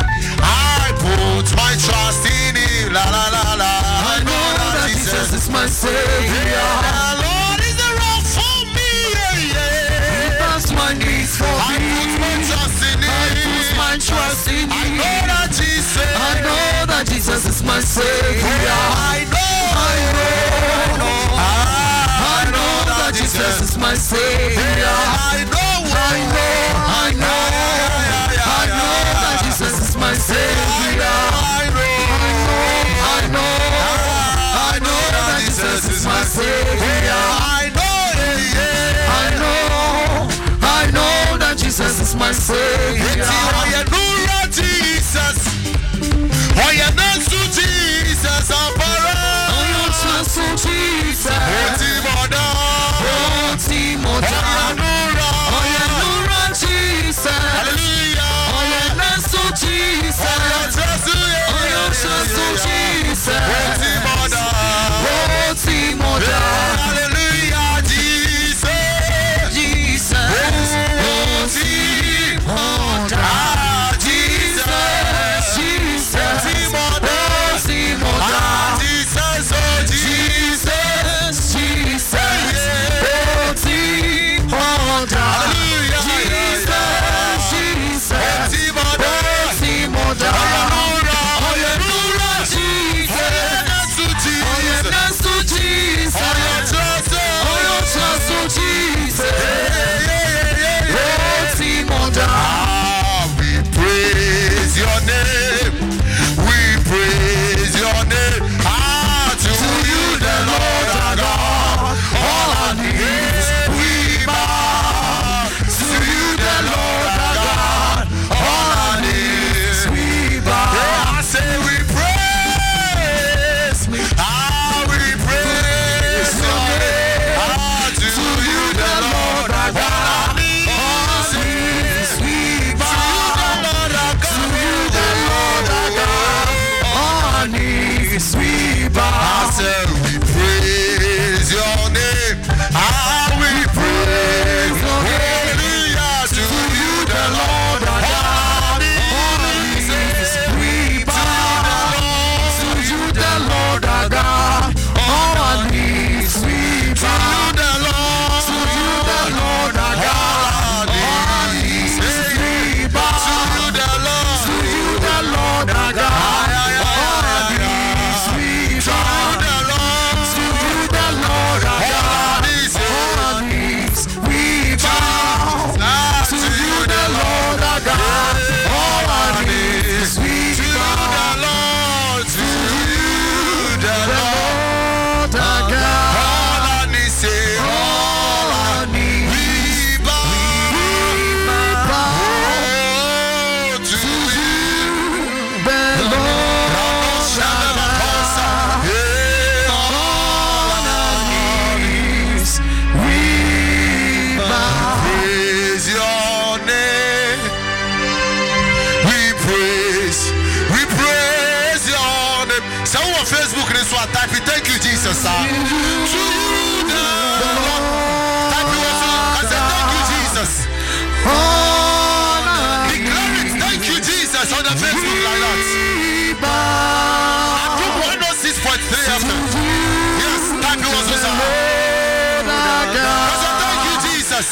I put my trust in Him. La la la la. I know that Jesus is my Savior. The Lord is the rock for me. Yeah, yeah. He does my needs for I me. I put my trust in Him. I put my trust in Him. I know that Jesus. I know that Jesus is my Savior. I know. I know. I know that Jesus is my Savior. I know. I know. I know. I know that Jesus is Savior. Oh, yeah, no, Jesus. Oh, yeah, no, Jesus. Oh, yeah, Jesus. Oh, Timoda. Oh, Timoda. Oh, yeah, no, Jesus. Hallelujah. Oh, yeah, no, Jesus. Oh, yeah, Jesus. Oh, Timoda. Oh, Timoda. Hallelujah, Jesus. Jesus. Oh, Timoda. Jesus. Jesus. Timoda. Timoda. Jesus. Oh, Jesus. Jesus. Oh, Timoda. Hallelujah. Jesus. Jesus. Oh, Timoda. Timoda. Hallelujah. Jesus. Oh, yeah, that's to Jesus. Oh, yeah, trust him. Oh, yeah, trust to Jesus. Oh, Timoda. We praise your name. We praise your name. Ah, to you, the Lord our God. All our knees we bow. To you, the Lord our God. All our knees we bow. I say we praise. Ah, we praise your name. Ah, to you, the Lord our God. All our knees we bow. To you, the Lord our God. All our knees we bow. I say we praise your name. Ah, we praise your name. Hallelujah. To you, the Lord our God. All our knees we bow. To you, the Lord our God. All our knees we bow. To you, the Lord our God. All our knees we bow. To you, the Lord. To you, the Lord our God. All our knees we bow. To you, the Lord our God. All our knees we bow. To you, the Lord our God. All our knees we bow. To you, the Lord our God. All our knees say, all our knees we bow. Oh, to you, the Lord our God. Yeah, all our knees we bow. Praise your name. We praise, we praise your name. Someone on Facebook this one type it. Thank you, Jesus. Sir. To you, the Lord. Type it also. I said, thank you, Jesus. Declare it. Thank you, Jesus. On the Facebook like that. I do one oh six point three after. Yes, type it also, sir. I said, thank you, Jesus.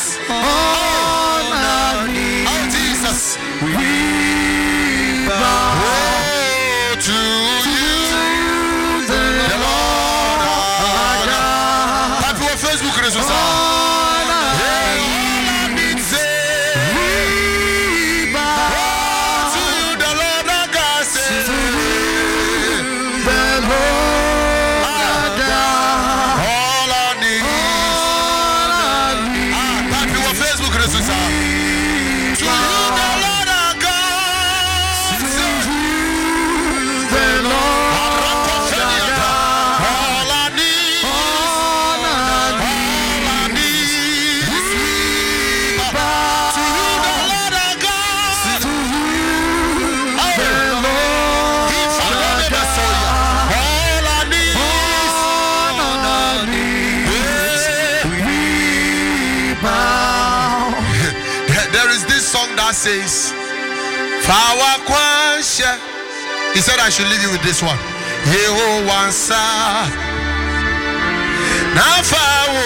Oh, Jesus. We bow. Oh, to you, the Lord our God. Type it on Facebook, this was all I need to say. We bow. Oh, to you, the Lord our God. Say, to you, the Lord our God. All I need. All I need. Ah, type it on Facebook, this was all. To you, the Lord our God. To you, the Lord our God. All I need. All I need. All I need is we bow. To you, the Lord our God. To you, the Lord our God. All I need. All I need is we bow. There is this song that says, Fawa Kwansha. He said I should leave you with this one. Yehowansa Nafawo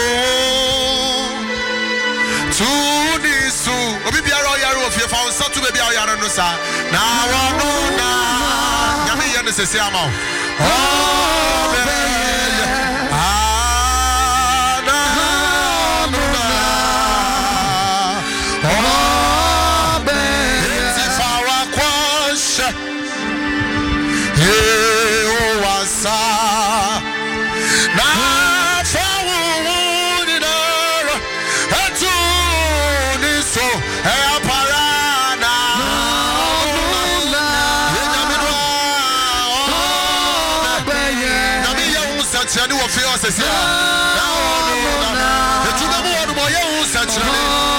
Tunisu Obi biara oyare ofie fa onsa tu bebi oyare no sa na wonu na nyame ye ne sese ama oh be ana nuna oh be ti fawa kwasha Yehowansa Nafawo Nidara Etunisu Eapara says, the two of them are young, such a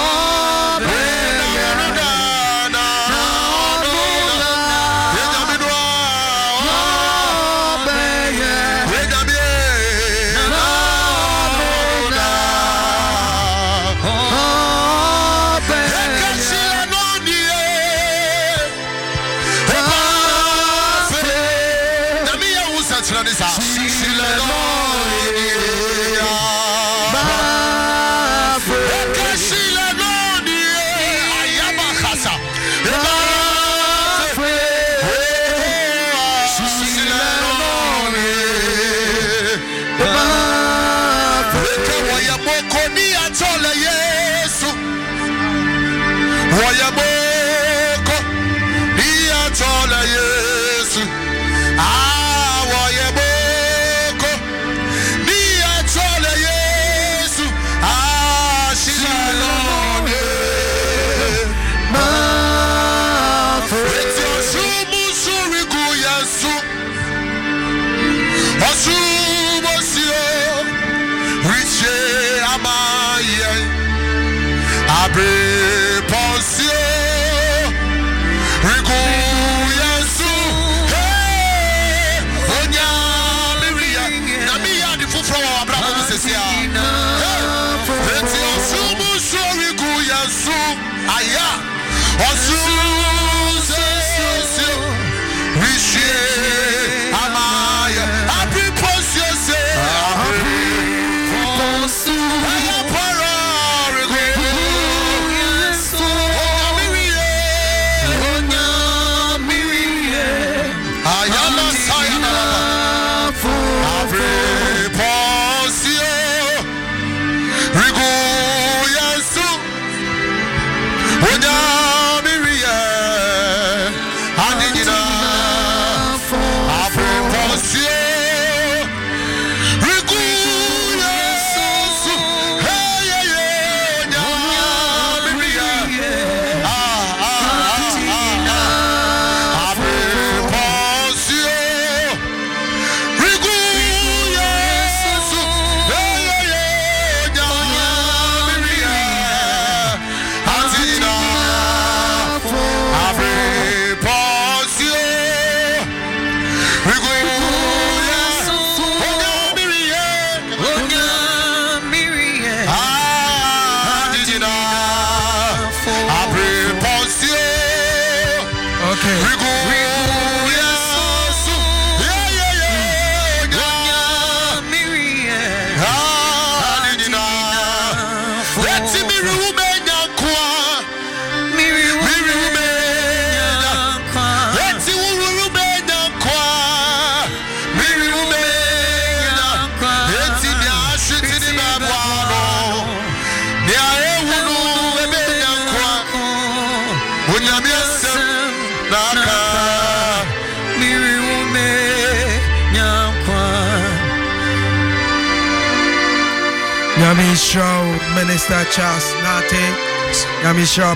Yami Show, Minister Charles Nate, Yami Show,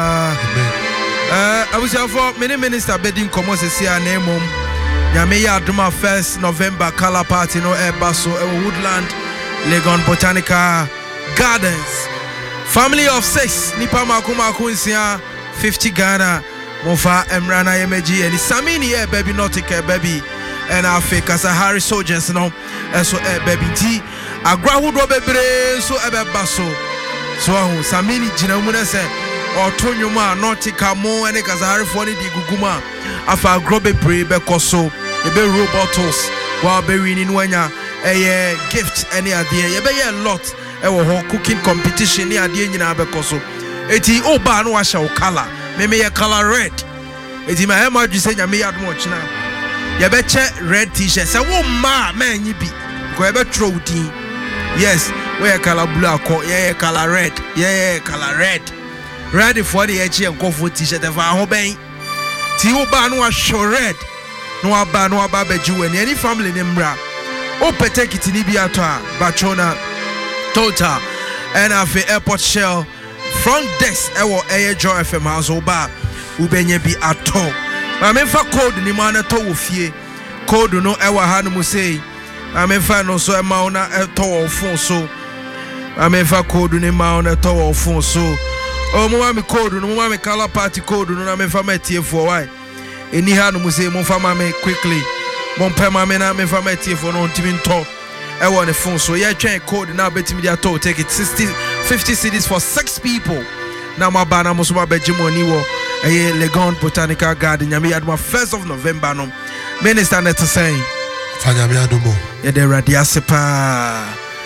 uh, I was here for many minister bedding commons to see our name. Yami Yaduma first November color party no air basso, Woodland, Legon Botanica Gardens. Family of six, Nipa Makuma Kunsia, fifty Ghana, Mofa Emrana Yemeji, and Samini air baby nautica baby, and our fake Sahari soldiers no, and so air baby tea. Agra would robe so ebe basso. So Samini Jinamuna said, or Tonyuma, Nautica Mo, and a Kazari Foni di Guguma, Afa Grobe Brebe Coso, Ebe Robotos, while Berin in Wenya, a gift any idea, Ebe a lot, a cooking competition near the Indian Abecoso. Eti Oba no washa color, maybe a color red. Eti my Emma, you say, I may add much now. Yabeche red t shirts, a woman, man, you be. Go ever throw tea. Yes, where color blue, yeah, color red, yeah, color red. Ready for the H and go for t-shirt of our hobby. Tioba no show red. No aba no aba beju and any family nembra. O peteki tinibiata, Bachona, Total, and afe airport shell. Front desk ewo air joy F M house oba. Ubenye bi ato. Ma memfa code ni mana to wo fie. Code no ewa hanu mu say. I'm in fan so amount a tall phone so I'm in fa code in amount a tall phone so oh mommy code no mommy color party code no I'm in fa metie for why any hand mu say mo fa mame quickly mon pe mame na me fa metie for no ntimi nto e won the phone so yeah twen code na betimi dia to take it sixty fifty cedis for six people na ma ba na mo so ma beji money wo eh Legon Botanical Garden nyame yadma first of November no minister net saying fanya me adumo ya de radia sepa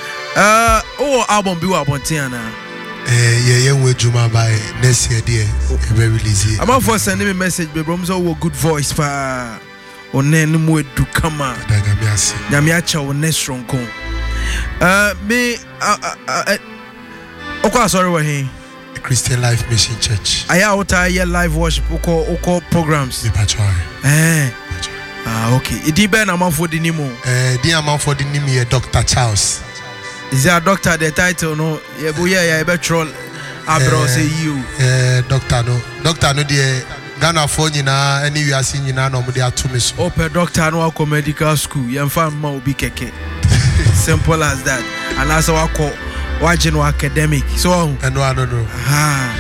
uh oh album bi wa bontia na eh ye ye we juma by next year there e be release am for sending me message be bro so wo good voice pa onen mu edu kama daga me ase nyame acha wo ne stronko uh me uh okwa sorry we he Christian Life Mission Church aya outa ye live worship oko oko programs the patron eh ah okay idi be na man for the nimo eh di man for the name here Doctor Charles is there a doctor the title no ye bo ye ye be troll abro say you eh doctor no doctor no the Ghana for nyina any we are seeing nyina no mo dey atumi so open doctor no akọ medical school ye mfa ma obi keke simple as that and as we call watching academic so and no I don't know ah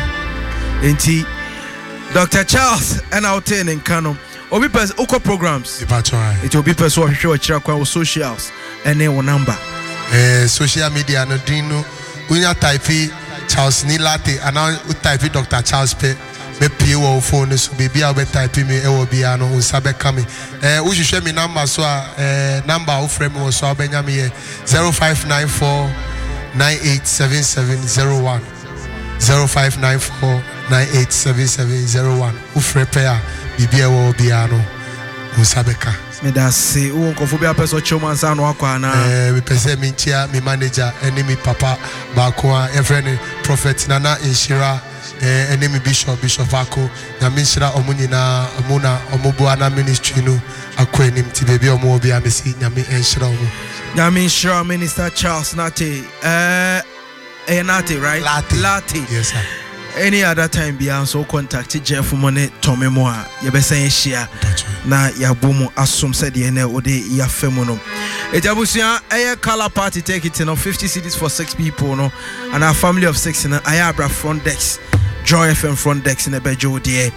enti Doctor Charles and out in Kano obi pers oko programs the patron it will be person who show chira kwa socials and then one number eh social media no din no unya type Charles Nilate and now type Doctor Charles pe me pie wo phone so baby a be type me e wo bia no unsabe kame eh wo hwehwe me number so eh number wo frame wo so abenya me zero five nine four nine eight seven seven zero one zero five nine four nine eight seven seven zero one ufre pair bibia wo bia no unsabe ka me da say wo nkofo bia person choma nsa no akwa na eh me pese me ntia me manager enemy papa ba ko a e friend prophet Nana Inshira eh enemy bishop bishop ako na minshira omunyina omuna omubu ana ministry no akwanim ti baby omo obi amesi nyame enshira omo nyame enshira Minister Charles Nate eh eh Nate right Latte. Latte yes sir any other time bia so contact Jeff Money Tommy Moa ye be say share na ya bomu asom said ye na ode ya femu no ejabusia eh color party take it no fifty cedis for six people no and our family of six na ayabra front decks Joy F M front decks in a bejo there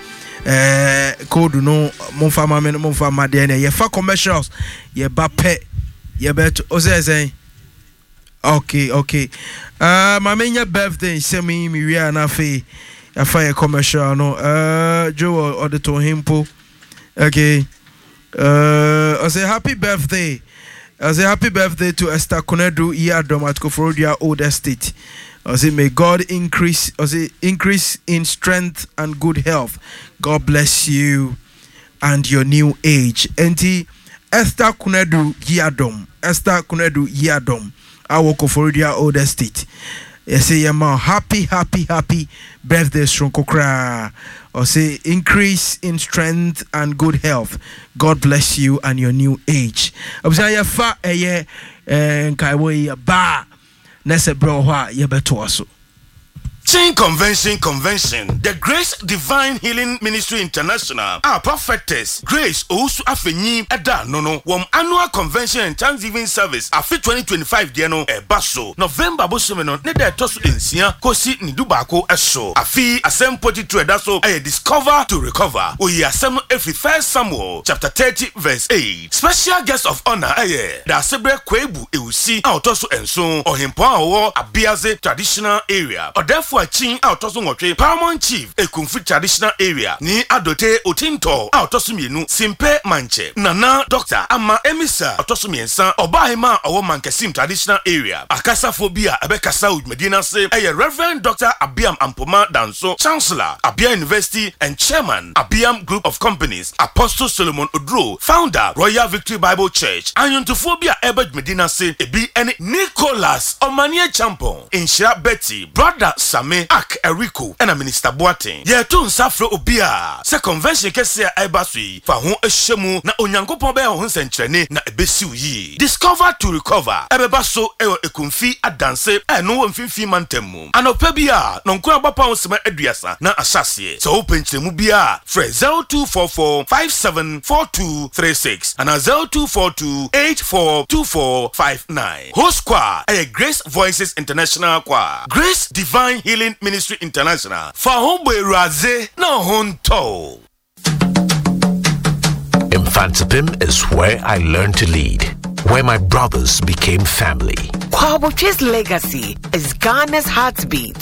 eh code no monfa mama no monfa made na ye fa commercials ye ba pe ye bet o say say okay okay uh mamenya birthday semi mi wi na fe ya fa commercial no uh Joe or the to himpo okay uh I say happy birthday I say happy birthday to Esther Konedu Iadom at Koforodia Old Estate. I say may God increase I say increase in strength and good health. God bless you and your new age. Enti Esther Konedu Iadom Esther Konedu Iadom our Koforodia Old Estate. I say yama happy happy happy birthday strong kokra. Or say increase in strength and good health. God bless you and your new age. Observe fa eye nkaiwo ba nese bro ha ye beto aso. Chain Convention Convention, the Grace Divine Healing Ministry International, our prophetess Grace Ousu Afenyi Eda Nono, wom annual convention and Thanksgiving service afi twenty twenty-five dieno e baso November bosomeno ne de tosu ensia kosi ni dubako eso afi asem poti to edaso e discover to recover oyi asem every first Samuel chapter thirty verse eight. Special guest of honor eye da sebre kwebu ewusi a otoso enso ohimpo awo abiaze traditional area or therefore Chin out of Ngotwe, Paramount Chief, a Kung Fu traditional area, ni Adote Otinto, out of Sumienu, Simpe Manche, Nana Doctor Ama Emisa, Otosumiensa, Obahima, or Mankesim traditional area, Akasa Phobia, Abekasa with Medina say, a Reverend Doctor Abiam Ampoma Danso, Chancellor, Abia University, and Chairman, Abiam Group of Companies, Apostle Solomon Odro, Founder, Royal Victory Bible Church, Ayontophobia Ebed Medina say, Ebi any Nicholas Omania Champon, Inshira Betty, Brother Sam. Maame Ak Eriko and a Minister Boating. Ye tun safro obia. Se convention kese aibasui fa ho ehyemu na onyankopon be ho nsenkyerene na ebesiu yi. Discover to recover. Ebeba so e ekumfi adanse e no mfimfi mantemu. Anopa bia no nko abapa osema aduasa na asase. So openkyeremu bia fre zero two four four five seven four two three six and zero two four two eight four two four five nine. Host choir e Grace Voices International Choir. Grace Divine Healing Ministry International. Fa hombo raze na honto. Mfantsipim is where I learned to lead, where my brothers became family. Kwaboche's legacy is Ghana's heartbeat.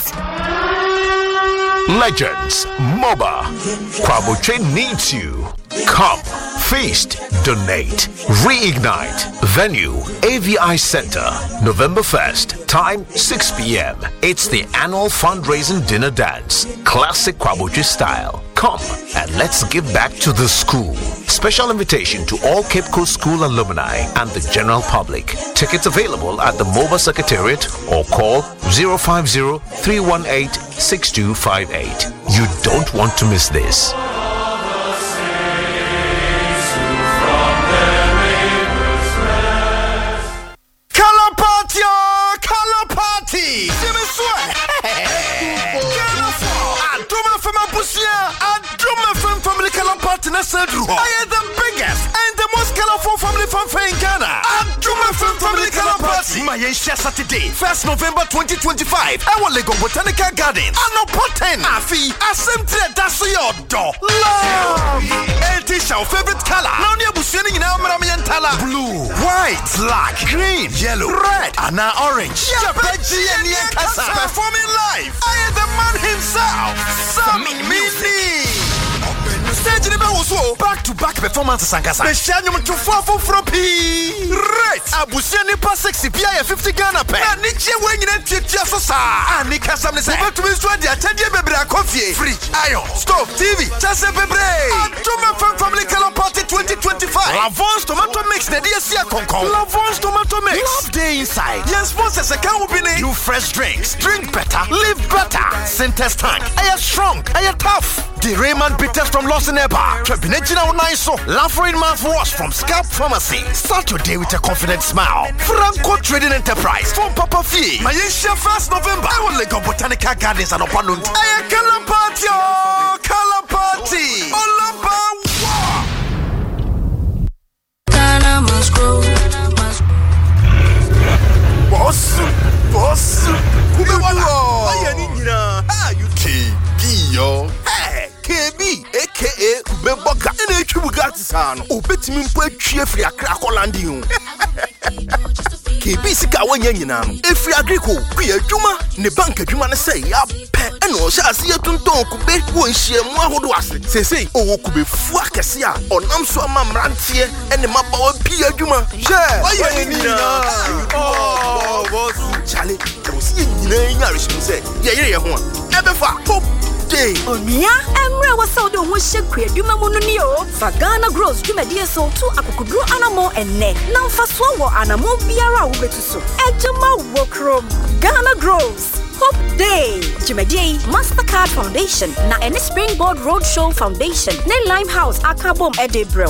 Legends, MOBA. Kwaboche needs you. Come, feast, donate, reignite. Venue, A V I Center, November first, time six p.m. It's the annual fundraising dinner dance, classic Kwaboche style. Come and let's give back to the school. Special invitation to all Cape Coast School alumni and the general public. Tickets available at the MOBA Secretariat or call zero five zero three one eight six two five eight. You don't want to miss this. Color party, oh, color party. See me sweat. I do my from my pussy. I do my from family color party. I am the biggest and the most colorful family fanfare in Ghana. I do my from family color party. My Asia Saturday, first November twenty twenty-five. I will go Botanical Gardens. I know potent. Afi, assembly that's your door. Love. It is our favorite color. Now you are seeing now Maramiantala. Blue, white, black, green, yellow, red, and now orange. Yeah, performing live. I am the man himself. Sammy Mini. Stage in the also back to back performances and Kasa. Beshanyum to four for Froppy. Right. Abusiani pass sixty P I fifty Ghana pay. And Niche wing in Titia Sosa. And Nika Sam is about to be stranded at ten baby coffee. Fridge, iron, stove, T V, Chase Bebre. And Tuma Family Color Party twenty twenty-five. Lavon's Tomato Mix, the D S C Concom. Lavon's Tomato Mix. Love day inside. Yes, sponsors a can be you fresh drinks. Drink better, live better. Centers tank. I am strong. I am tough. The Raymond Peters from Los Angeles. Tribunal Nice. Laughing mouthwash from Scalp Pharmacy. Start your day with a confident smile. Franco Trading Enterprise from Papa Fee. My Asia first November. I will go Botanical Gardens and Opanund. I am Color Party. Oh, Color Party. Olamba. Ghana must grow. Boss. Boss. Kumewala. Ayani nina. Ah, you K B yo. Hey. K B, aka Kubeboga, and a Chubugatisano, or Betty Put Chief Yakra Landing. K B Sika Wanyanam, if we agree, be a Juma, Nebanka Jumana say, up, and no shall see a tunton could be one share more who was it. Say, say, oh, could be Fuakasia, or Namswama Rantier, and the Mapa Pia Juma. Share, oh, was Charlie, I was seeing Irish say, yeah, yeah, one. Never far, hope. Onia, Emre was so the one shake queer, you mamunio, Fagana grows, you may dear so two akukudru anamo and neck. Now for swallow anamo biara ubetuso. Ejama wokrom, Ghana grows. Hope Day, Jimmy Mastercard Foundation, na any Springboard Roadshow Foundation, ne Limehouse Akabom Edebro.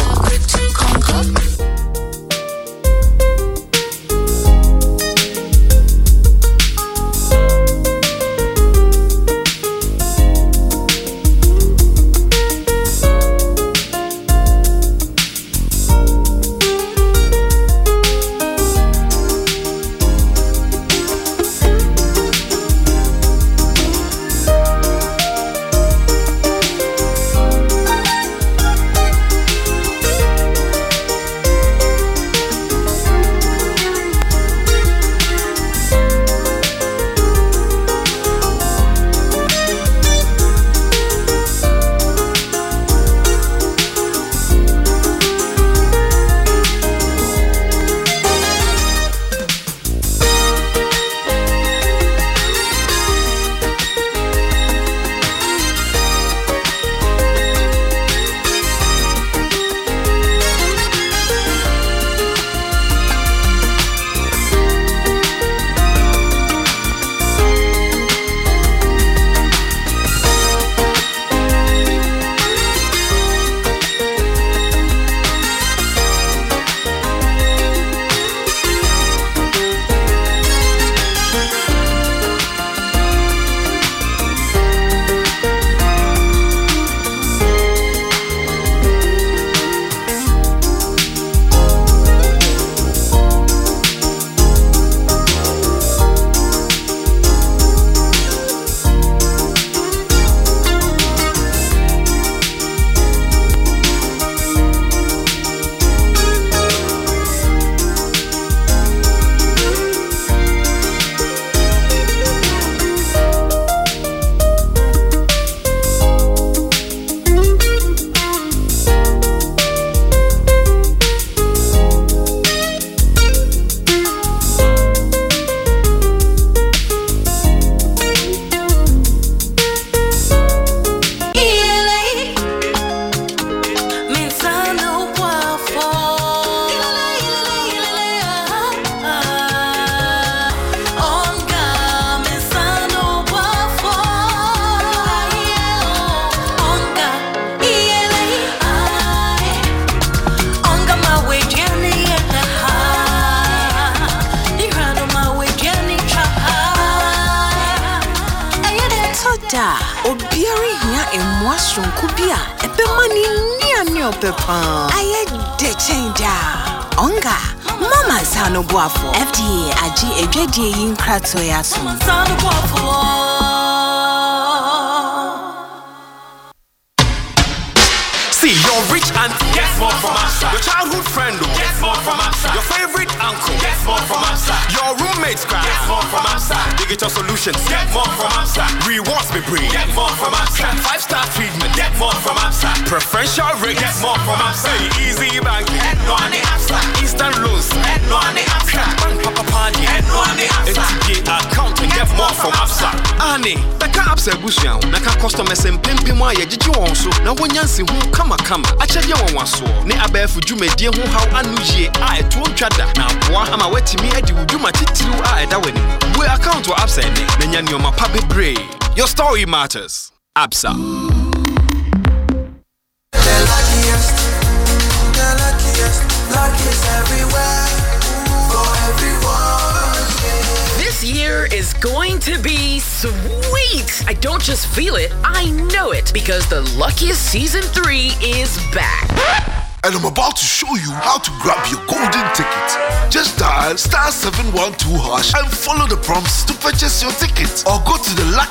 da. Obiari hia emwa sonko bia. Ebema ni ni ani opepa. Aye de chenja. Onga. Mama Sano Boafo. F D A aji edwedie yin krato ya so. Sano Boafo. See, your rich auntie gets more from outside. Your childhood friend gets more from outside. Your favorite uncle gets more from outside. Your roommates cry gets more from outside. Digital solutions get more from outside. Rewards me bring get more from outside. Five star treatment get more from outside. Preferential rate get more from outside. Easy banking and no on the outside. Instant loans and no on the outside. Bank papa party and no on the outside. N T G account and get more from outside. Annie, the car upside bushia. The car customers and pimpima ye did you also. Now when Yancy who come kama achaje won waso ne abafu dwumadie ho haw anu yie a eto ntwada na aboa ama watimi adi wuduma titiru a eda wani we account wa Absa ne na nya nioma pa bebre. Your story matters. Absa. The luckiest, the luckiest, luck is everywhere for everyone. This year is going to be sweet. I don't just feel it, I know it, because the Luckiest Season three is back. And I'm about to show you how to grab your golden ticket. Just dial star seven one two hash and follow the prompts to purchase your ticket. Or go to the Lucky